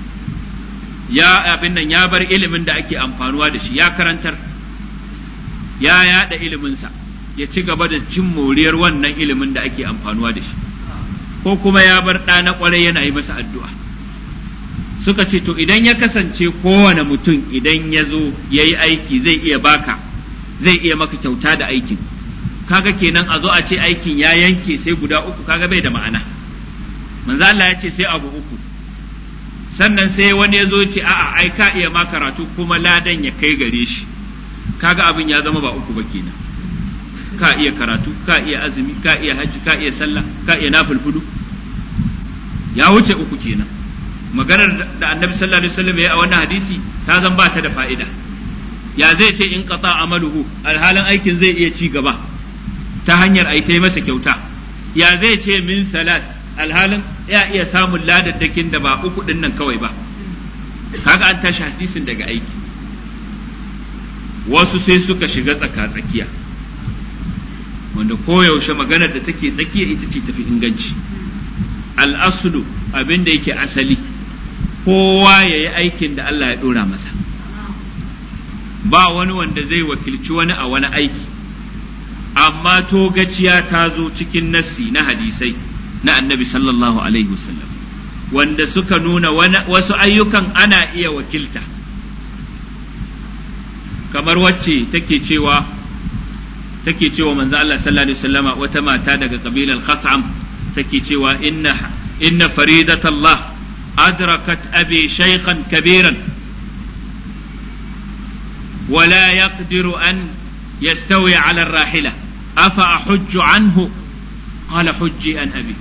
ya abin nan ya bar ilimin da ake amfanuwa da shi, ya karantar, ya yada iliminsa, ya ci gaba da cin moriyar wannan ilimin da ake amfanuwa da shi, ko kuma ya bar ɗa na ƙwarai yana yi masa addu'a. Suka ce to idan ya kasance kowane mutum idan ya zo ya yi aiki zai iya baka, zai iya maka kyauta da aikin, kaga kenan a zo a ce aikin ya yanke sai guda uku, kaga bai da ma'ana. Manzo Allah ya ce sai abu uku, sannan sai wani ya zo ce a'a ai ka iya ma karatu kuma ladan ya kai gare shi, kaga abin ya zama ba uku ba kenan. Ka iya karatu, ka iya azumi, ka iya hajji, ka iya sallah, ka iya nafilfulu, ya wuce uku kenan. Maganar da Annabi sallallahu alaihi wasallam ya a wannan hadisi ta zan ba ta da fa'ida. Ya zai ce in qata amaluhu, alhalin aikin zai iya ci gaba ta hanyar ai kai masa kyauta. Ya zai ce min salat, alhalin ya iya samun ladaddakin da ba uku din nan kawai ba. Kaga an tashi hadisin daga aiki. Wasu sai suka shiga tsaka-tsakiya, wanda koyaushe maganar da take tsakiya ita ce tafi inganci. Al'asulu abin da yake asali, kowa ya yi aikin da Allah ya ɗora masa, ba wani wanda zai wakilci wani a wani aiki, amma togaciya ta zo cikin nassi na hadisai na annabi sallallahu alaihi wasallam wanda suka nuna wasu ayyukan ana iya wakilta, kamar wacce take cewa take cewa manzo Allah sallallahu alaihi wasallama, wata mata daga kabilar Khas'am take cewa inna inna faridatallah adrakat abi shaykhan kabiran ولا يقدر أن يستوي على الراحلة أفأحج عنه قال حجي أن أبي.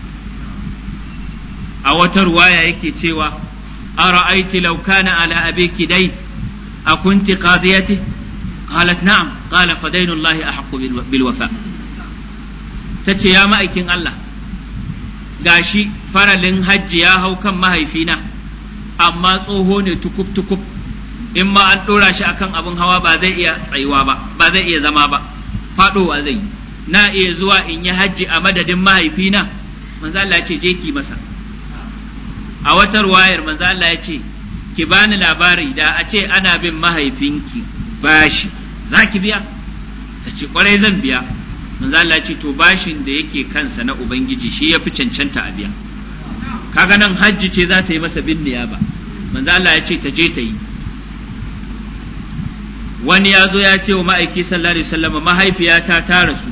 أو ترواية يكي تيوى أرأيت لو كان على أبيك دين أكنت قاضيته قالت نعم قال فدين الله أحق بالوفاء. تتي يا مأيكين الله gashi faralin hajji ya hau kan mahaifina, amma tsoho ne tukub tukub, in ma an ɗora shi akan abin hawa ba zai iya tsayuwa ba, ba zai iya zama ba, faɗowa zai yi. Na iya zuwa in yi hajji a madadin mahaifina? Manzo Allah ya ce je ki masa. A wata ruwayar manzo Allah ya ce ki bani labari, da a ce ana bin mahaifinki bashi za ki biya? Ta ce kwarai zan biya. Manzo Allah ya ce to bashin da yake kansa na ubangiji shi ya fi cancanta a biya. Kaga nan hajji ce za ta yi masa bin niyaba. Manzo Allah ya ce ta je ta yi. Wani ya zo ya ce wa ma'aiki sallallahu alaihi wasallam, mahaifiyata ta rasu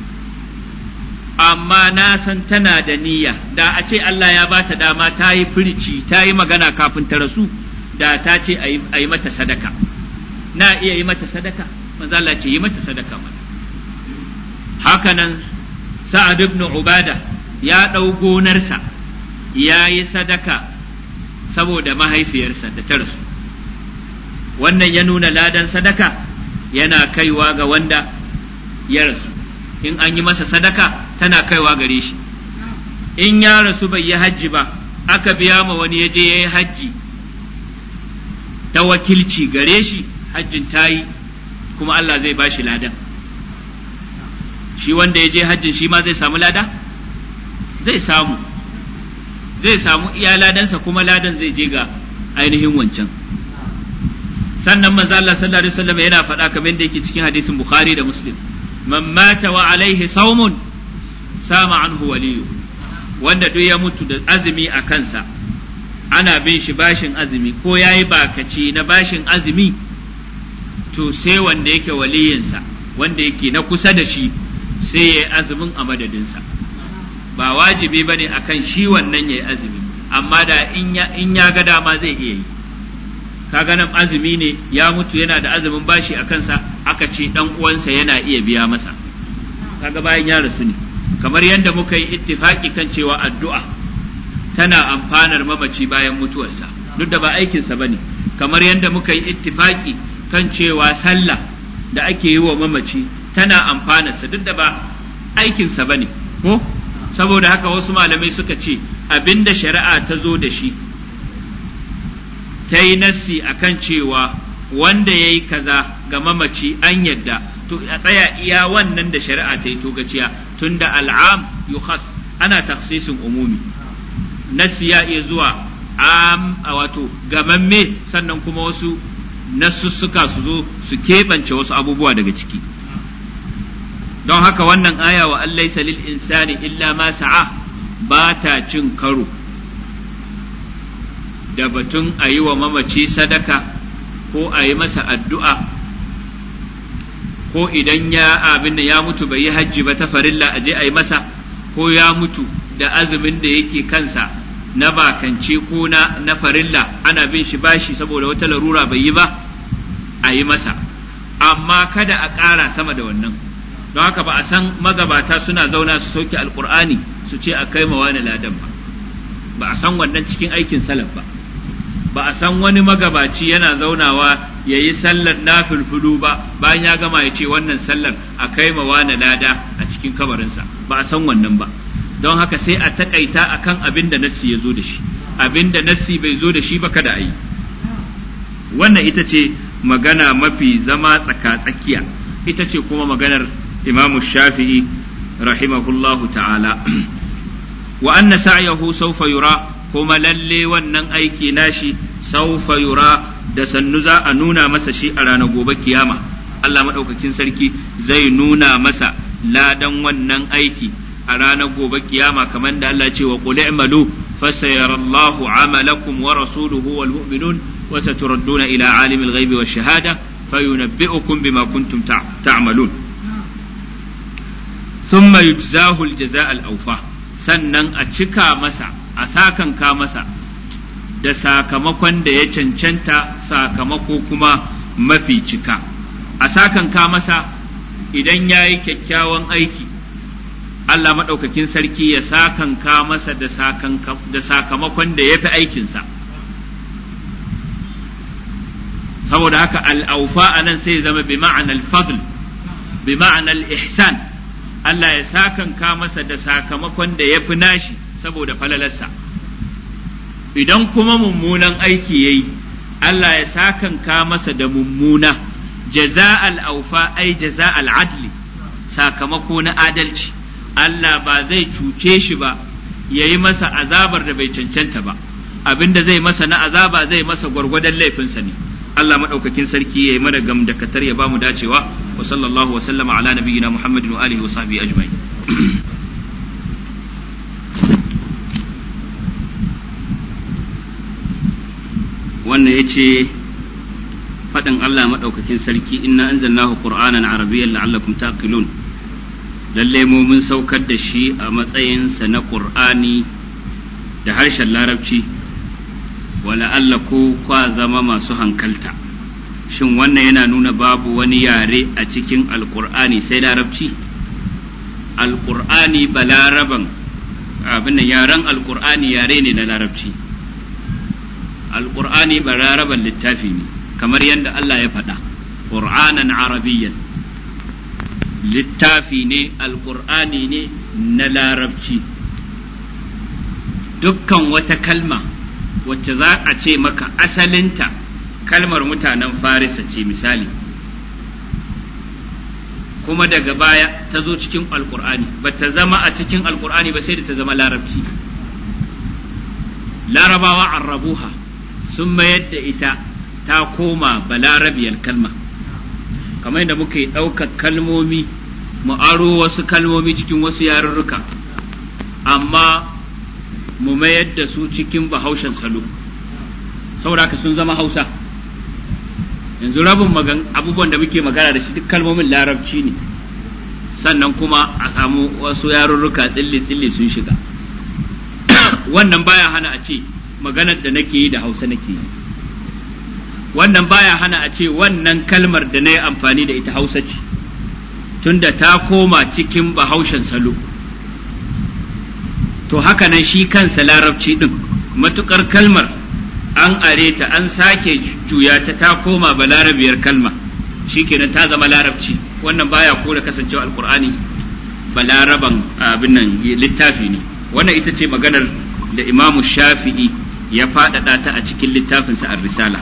amma na san tana da niyya, da a ce Allah ya ba ta dama ta yi firici ta yi magana kafin ta rasu, da ta ce a yi mata sadaka. Na iya yi mata sadaka? Manzo Allah ce yi mata sadaka mana. Hakanan Sa'ad ibn Ubada ya ɗau gonarsa ya yi sadaka saboda mahaifiyarsa da ta rasu, wannan ya nuna ladan sadaka yana kaiwa ga wanda ya rasu. In an yi masa sadaka tana kaiwa gare shi. In ya rasu bai yi hajji ba, aka biya ma wani ya je ya yi hajji ta wakilci gare shi, hajjin ta yi kuma Allah zai ba shi ladan. Shi wanda ya je hajjin shi ma zai samu lada? Zai samu, zai samu iya ladansa kuma ladan zai je ga ainihin wancan. Sannan manzo Allah sallallahu alaihi wasallam yana faɗa kamar da yake cikin hadisin Bukhari da Muslim, man mata wa alaihi saumun sama anhu waliyu, wanda duk ya mutu da azumi a kansa, ana bin shi bashin azumi ko yayi bakaci na bashin azumi, to sai wanda yake waliyinsa, wanda yake na kusa da shi, sai yayi azumin a madadinsa. Ba wajibi bane akan shi wannan yayi azumi, amma da in ya in ya ga dama zai iya yi. Kaga nan azumi ne, ya mutu yana da azumin bashi a kansa, aka ce dan uwansa yana iya biya masa. Kaga bayan ya rasu ne. Kamar yadda muka yi ittifaki kan cewa addu'a tana amfanar mamaci bayan mutuwarsa, duk da ba aikinsa bane. Kamar yadda muka yi ittifaki kan cewa sallah da ake yi wa mamaci tana amfanarsa, duk da ba aikinsa bane, ko? Saboda haka wasu malamai suka ce abinda shari'a ta zo da shi ta yi nassi akan cewa wanda ya yi kaza ga mamaci an yadda, to a tsaya iya wannan da shari'a ta yi togaciya, tunda al'am yukhas, ana takhsisin umumi. Nassi ya iya zuwa am a wato gamamme, sannan kuma wasu nassussuka su zo su keɓance wasu abubuwa daga ciki. Don haka wannan aya wa an laysa lil insani illa ma sa'a ba ta cin karo da batun a yi wa mamaci sadaka ko a yi masa addu'a, ko idan ya abin da ya mutu bai yi hajji ba ta farilla a je a yi masa, ko ya mutu da azumin da yake kansa na bakance ko na, na farilla ana bin shi bashi saboda wata larura bai yi ba a yi masa, amma kada a ƙara sama da wannan. Don haka ba a san magabata suna zauna su sauke alƙur'ani su ce a kai mawa na ladan ba, ba a san wannan cikin aikin salaf ba. Ba a san wani magabaci yana zaunawa ya yi sallar nafilfulu ba, bayan ya gama ya ce wannan sallar a kai mawa na lada a cikin kabarinsa, ba a san wannan ba. Don haka sai a takaita akan abin da nassi ya zo da shi, abin da nassi bai zo da shi ba kada a yi. Wannan ita ce magana mafi zama tsaka-tsakiya, ita ce kuma maganar Imamu Shafi'i rahimahullahu ta'ala. Wa anna sa'yahu sawfa yura, kuma lalle wannan aiki nashi saufa yura, da sannu za a nuna masa shi a ranar gobe kiyama. Allah maɗaukakin sarki zai nuna masa ladan wannan aiki a ranar gobe kiyama, kamar da Allah ce wa qul i'malu fasayarallahu amalakum wa rasuluhu wal mu'minun wa saturadduna ila alimil ghaibi wash shahada fayunabbi'ukum bima kuntum ta'malun. Thumma yujzahu al-jazaa al-awfa, sannan a cika masa, a sakanka masa da sakamakon da ya cancanta, sakamako kuma mafi cika. A sakanka masa idan ya yi kyakkyawan aiki, Allah maɗaukakin sarki ya sakanka masa da sakamakon da ya fi aikinsa. Saboda haka al'aufa a nan sai zama bi ma'anar fadl, bi ma'anar ihsan. Allah ya sakanka masa da sakamakon da ya fi nashi saboda falalarsa. Idan kuma mummunan aiki ya yi, Allah ya sakanka masa da mummuna, jaza'al aufa ai jaza'al adli, sakamako na adalci. Allah ba zai cuce shi ba, ya yi masa azabar da bai cancanta ba, abinda zai masa na azaba zai masa gwargwadon laifinsa ne. Allah maɗaukakin sarki ya yi mana gamdakatar ya ba mu dacewa, wa sallallahu wa sallama ala nabiyyina Muhammadin wa alihi wa sahbihi ajma'in. Wannan yace faɗin Allah maɗaukakin sarki, inna anzalnahu qur'anan arabiyyan la'allakum taqilun, lalle mu mun saukar da shi a matsayinsa na qur'ani da harshen larabci, wa la'allaku kwa zama masu hankalta. Shin wannan yana nuna babu wani yare a cikin alqur'ani sai larabci? Alqur'ani balaraban abin nan yaren alqur'ani yare ne na larabci. Alqur'ani balaraban littafi ne kamar yadda Allah ya faɗa, qur'anan arabiyyan, littafi ne, alqur'ani ne na larabci. Dukkan wata kalma wacce za a ce maka asalinta kalmar mutanen Farisa ce misali, kuma daga baya ta zo cikin alkur'ani, ba ta zama a cikin alkur'ani ba sai da ta zama larabci. Larabawa arrabuha sun mayar da ita ta koma balarabiyar kalma, kamar yadda muka yi ɗaukar kalmomi mu aro wasu kalmomi cikin wasu yarurruka amma mu mayar da su cikin bahaushen salo, saboda haka sun zama Hausa. Yanzu rabin magan abubuwan da muke magana da shi duk kalmomin larabci ne, sannan kuma a samu wasu yarurruka tsilli-tsilli sun shiga. Wannan baya hana a ce maganar da nake yi da Hausa nake yi, wannan baya hana a ce wannan kalmar da na yi amfani da ita Hausa ce, tunda ta koma cikin bahaushen salo. To haka nan shi kansa larabci ɗin, matuƙar kalmar an are ta an sake juya ta ta koma balarabiyar kalma, shi kenan ta zama larabci. Wannan baya kore kasancewa alkur'ani balaraban abin nan littafi ne. Wannan ita ce maganar da Imamu Shafi'i ya faɗaɗa ta a cikin littafinsa Ar-Risala.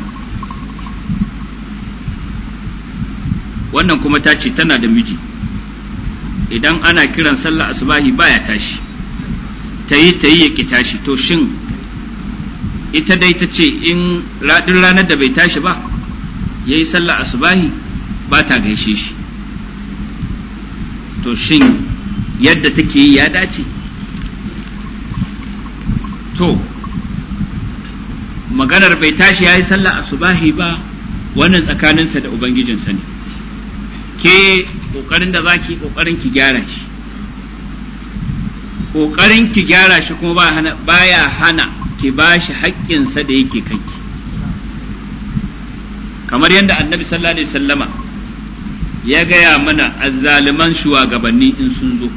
Wannan kuma ta ce tana da miji, idan ana kiran sallah asubahi baya tashi, ta yi ta yi ya ki tashi. To shin ita dai ta ce in duk ranar da bai tashi ba ya yi sallah asubahi ba ta gaishe shi. To shin yadda take yi ya dace? To maganar bai tashi ya yi sallah asubahi ba, wannan tsakaninsa da ubangijinsa ne. Ke ƙoƙarin da za ki ƙoƙarin ki gyara shi, ƙoƙarin ki gyara shi kuma baya hana ki ba shi haƙƙinsa da yake kanki, kamar yadda annabi sallallahu alaihi wasallama ya gaya mana azzaliman shugabanni in sun zo,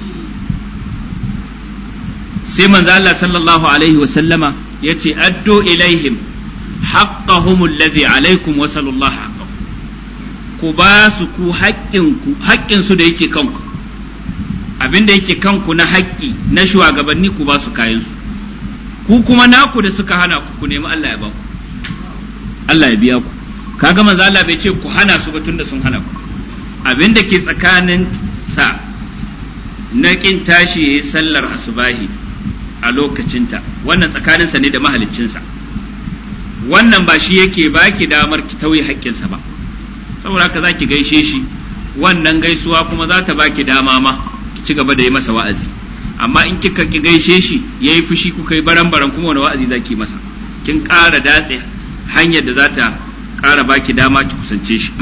sai manzo Allah sallallahu alaihi wasallama ya ce addu ilaihim haqqahum alladhi alaikum wa sallallahu haqqahum, ku ba su ku haƙƙinku haƙƙinsu da yake kanku, abin da yake kanku na haƙƙi na shugabanni ku ba su kayansu, ku kuma naku da suka hana ku ku nemi Allah ya ba ku, Allah ya biya ku. Kaga manzo Allah bai ce ku hana su ba tunda sun hana ku. Abin da ke tsakanin sa na kin tashi yayi sallar asubahi a lokacinta, wannan tsakanin sa ne da mahaliccinsa, wannan ba shi yake baki damar ki tauye haƙƙinsa ba, saboda haka zaki gaishe shi, wannan gaisuwa kuma za ta baki dama ma ki ci gaba da yi masa wa'azi. Amma in kika ki gaishe shi yayi fushi kuka yi baran-baran, kuma wani wa'azi zaki masa? Kin ƙara datse hanyar da za ta ƙara baki dama ki kusance shi.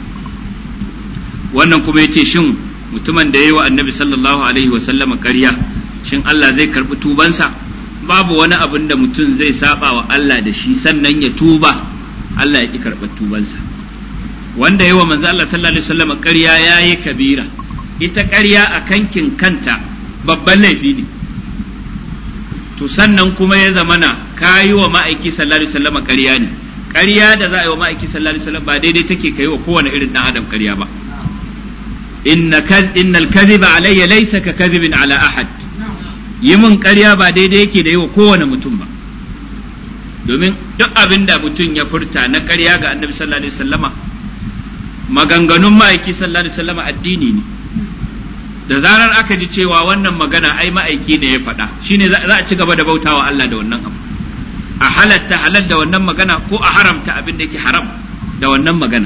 Wannan kuma yace shin mutumin da yayi wa Annabi sallallahu alaihi wa sallama ƙarya, shin Allah zai karɓi tubansa? Babu wani abin da mutum zai saba wa Allah da shi sannan ya tuba Allah ya ki karɓar tubansa. Wanda yayi wa manzo Allah sallallahu alaihi wa sallama ƙarya yayi kabira, ita ƙarya a kankin kanta babban laifi ne. To sannan kuma ya zamana kayi wa ma'aiki sallallahu alaihi wasallam ƙarya ne, ƙarya da za a yi wa ma'aiki sallallahu alaihi wasallam ba daidai take kai wa kowane irin dan adam ƙarya ba. inna innal kadhiba alayya laysa ka kadhibin ala ahad, yi mun ƙarya ba daidai yake da yi wa kowane mutum ba, domin duk abin da mutum ya furta na ƙarya ga annabi sallallahu alaihi wasallama, maganganun ma'aiki sallallahu alaihi wasallama addini ne. Da zarar aka ji cewa wannan magana ai ma'aiki ne ya faɗa, shine za a ci gaba da bautawa Allah da wannan abu, a halatta halal da wannan magana ko a haramta abin da yake haram da wannan magana.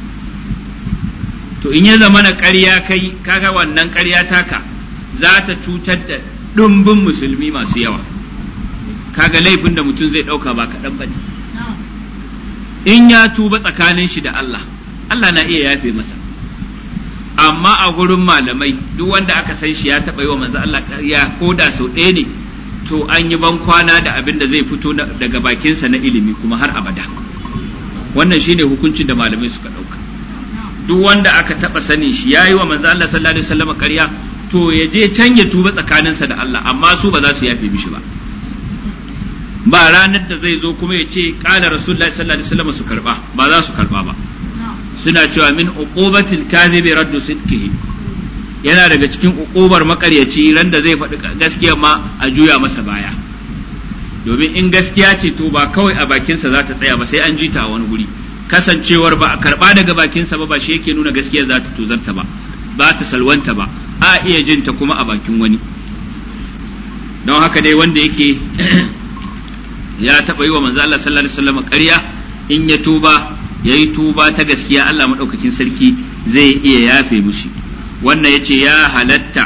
To in ya zama na ƙarya kai, kaga wannan ƙarya taka za ta cutar da ɗumbin musulmi masu yawa, kaga laifin da mutum zai ɗauka ba kaɗan ba ne. In ya tuba tsakanin shi da Allah, Allah na iya yafe masa. Amma a gurin malamai, duk wanda aka san shi ya taɓa yi wa manzo Allah ƙarya ko da sau ɗaya ne, to an yi ban kwana da abin da zai fito daga bakinsa na ilimi kuma har abada. Wannan shine hukuncin da malamai suka ɗauka. Duk wanda aka taɓa sanin shi ya yi wa manzo Allah sallallahu alaihi wasallam ƙarya, to ya je can ya tuba tsakaninsa da Allah, amma su ba za su yafe mishi ba. Ba ranar da zai zo kuma ya ce qala rasulullahi sallallahu alaihi wasallam su karba, ba za su karba ba. Suna cewa min uqubatil kadhibi raddu sidqihi, yana daga cikin uqubar makaryaci ran da zai faɗi gaskiya ma a juya masa baya. Domin in gaskiya ce to ba kawai a bakinsa za ta tsaya ba, sai an ji ta a wani guri. Kasancewar ba a karba daga bakinsa ba ba shi yake nuna gaskiyar za ta tozarta ba, ba ta salwanta ba, a iya jinta kuma a bakin wani. Don haka dai wanda yake ya taɓa yi wa manzo Allah sallallahu alaihi wasallam ƙarya, in ya tuba yayi tuba ta gaskiya, Allah madaukakin sarki zai iya yafe mushi. Wannan yace ya halatta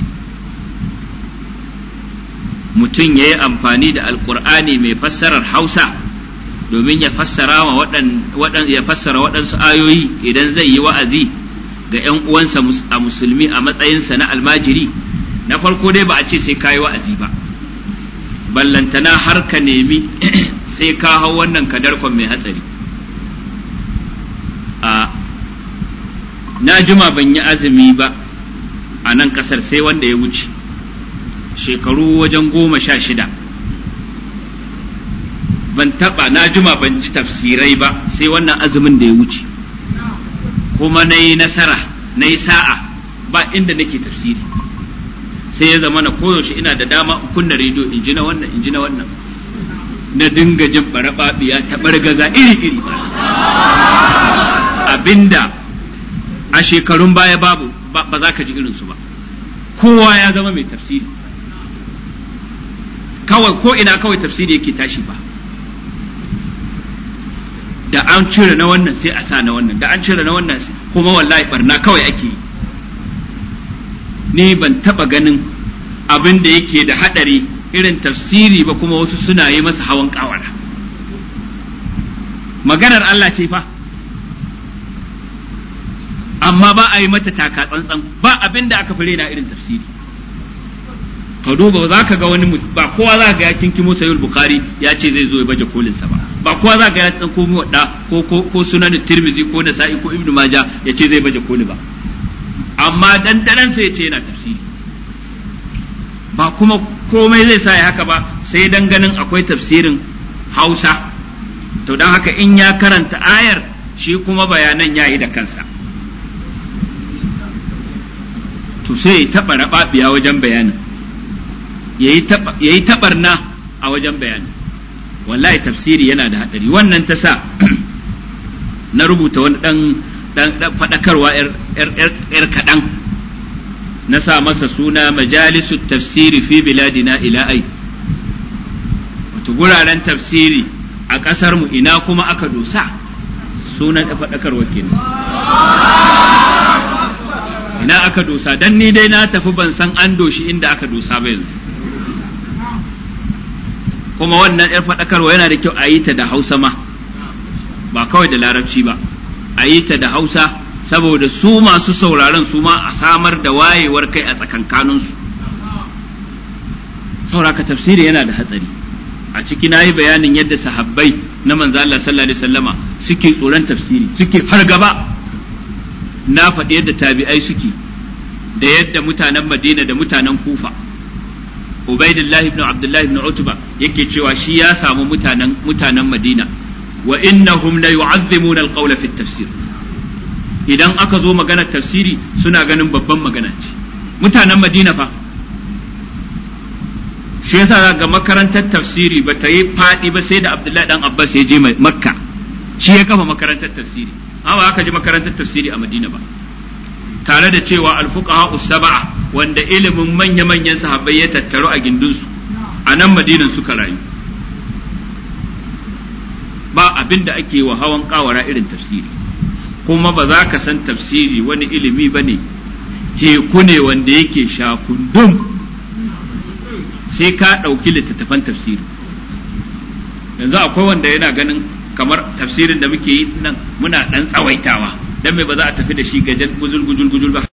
mutum ya yi amfani da alkur'ani mai fassarar Hausa domin ya fassara wa waɗan ya fassara waɗansu ayoyi idan zai yi wa'azi ga ‘yan uwansa a musulmi a matsayinsa na almajiri. Na farko dai ba a ce sai ka yi wa'azi ba, ballantana har ka nemi sai ka hau wannan kadarkon mai hatsari. A na jima ban yi azumi ba a nan ƙasar sai wanda ya wuce shekaru wajen goma sha shida. Ban taɓa na jima ban ci tafsirai ba sai wannan azumin da ya wuce, kuma na yi nasara, na yi sa'a, ba inda nake tafsiri. Sai ya zama na koyaushe ina da dama in kunna rediyo in ji na wannan in ji na wannan, na dinga jin barababiya ta bargaza iri-iri, abinda a shekarun baya babu ba za ka ji irinsu ba. Kowa ya zama mai tafsiri, kawai ko ina kawai tafsiri yake tashi ba. Da an cire na wannan sai a sa na wannan, da an cire na wannan kuma wallahi barna kawai ake yi. Ni ban taba ganin abin da yake da hadari irin tafsiri ba, kuma wasu suna yi masa hawan kawara. Maganar Allah ce fa, amma ba a yi mata taka tsantsan, ba abin da aka fare na irin tafsiri. Ka duba za ka ga wani ba kowa za ka ga ya kinkimo sayul bukhari ya ce zai zo ya baje kolinsa ba, ba kowa za ka ga ya tsanko mu wadda ko ko ko sunan tirmizi ko nasa'i ko ibnu majah ya ce zai baje koli ba, amma dandanan sai ya ce yana tafsiri. Ba kuma komai zai sa ya haka ba sai dan ganin akwai tafsirin Hausa, to dan haka in ya karanta ayar shi kuma bayanan ya yi da kansa, to sai ya taɓa raɓaɓiya wajen bayanin, ya yi taɓarna a wajen bayani. Wallahi tafsiri yana da haɗari. Wannan ta sa na rubuta wani ɗan faɗakarwa ‘yar kaɗan, na sa masa suna majalisu tafsiri fi biladina ila ai, wato guraren tafsiri a ƙasarmu ina kuma aka dosa, sunan faɗakarwa kenan. Ina aka dosa, dan ni dai na tafi ban san an doshi inda aka dosa ba yanzu. Kuma wannan ‘yar faɗakarwa yana da kyau a yi ta da Hausa ma, ba kawai da Larabci ba, a yi ta da Hausa saboda su masu sauraron su ma a samar da wayewar kai a tsakankaninsu. Sauraka tafsiri yana da hatsari. A ciki na yi bayanin yadda sahabbai na manzo Allah sallallahu alaihi wasallama suke tsoron tafsiri, suke fargaba. Na faɗi yadda tabi'ai suke, da yadda mutanen Madina da mutanen Kufa. Ubaidullah ibn Abdullah ibn Utba yake cewa shi ya samu mutanen mutanen Madina, wa innahum la yu'azzimuna al-qawla fi at-tafsir. Idan aka zo maganar tafsiri suna ganin babban magana ce. Mutanen Madina fa, shi yasa ga makarantar tafsiri ba ta yi faɗi ba sai da Abdullahi dan Abbas ya je Makka, shi ya kafa makarantar tafsiri. Amma aka ji makarantar tafsiri a Madina ba, tare da cewa al-fuqaha us-sab'a wanda ilimin manya-manyan sahabbai ya tattaru a gindinsu, a nan Madinan suka rayu. Ba abin da ake wa hawan kawara irin tafsiri, kuma ba za ka san tafsiri wani ilimi ba ne, teku ne wanda yake shakundum, sai ka ɗauki littattafan tafsiri. Yanzu akwai wanda yana ganin kamar tafsirin da muke yi nan muna ɗan tsawaitawa, dan me ba za a tafi da shi gajen gujul gujul gujul ba.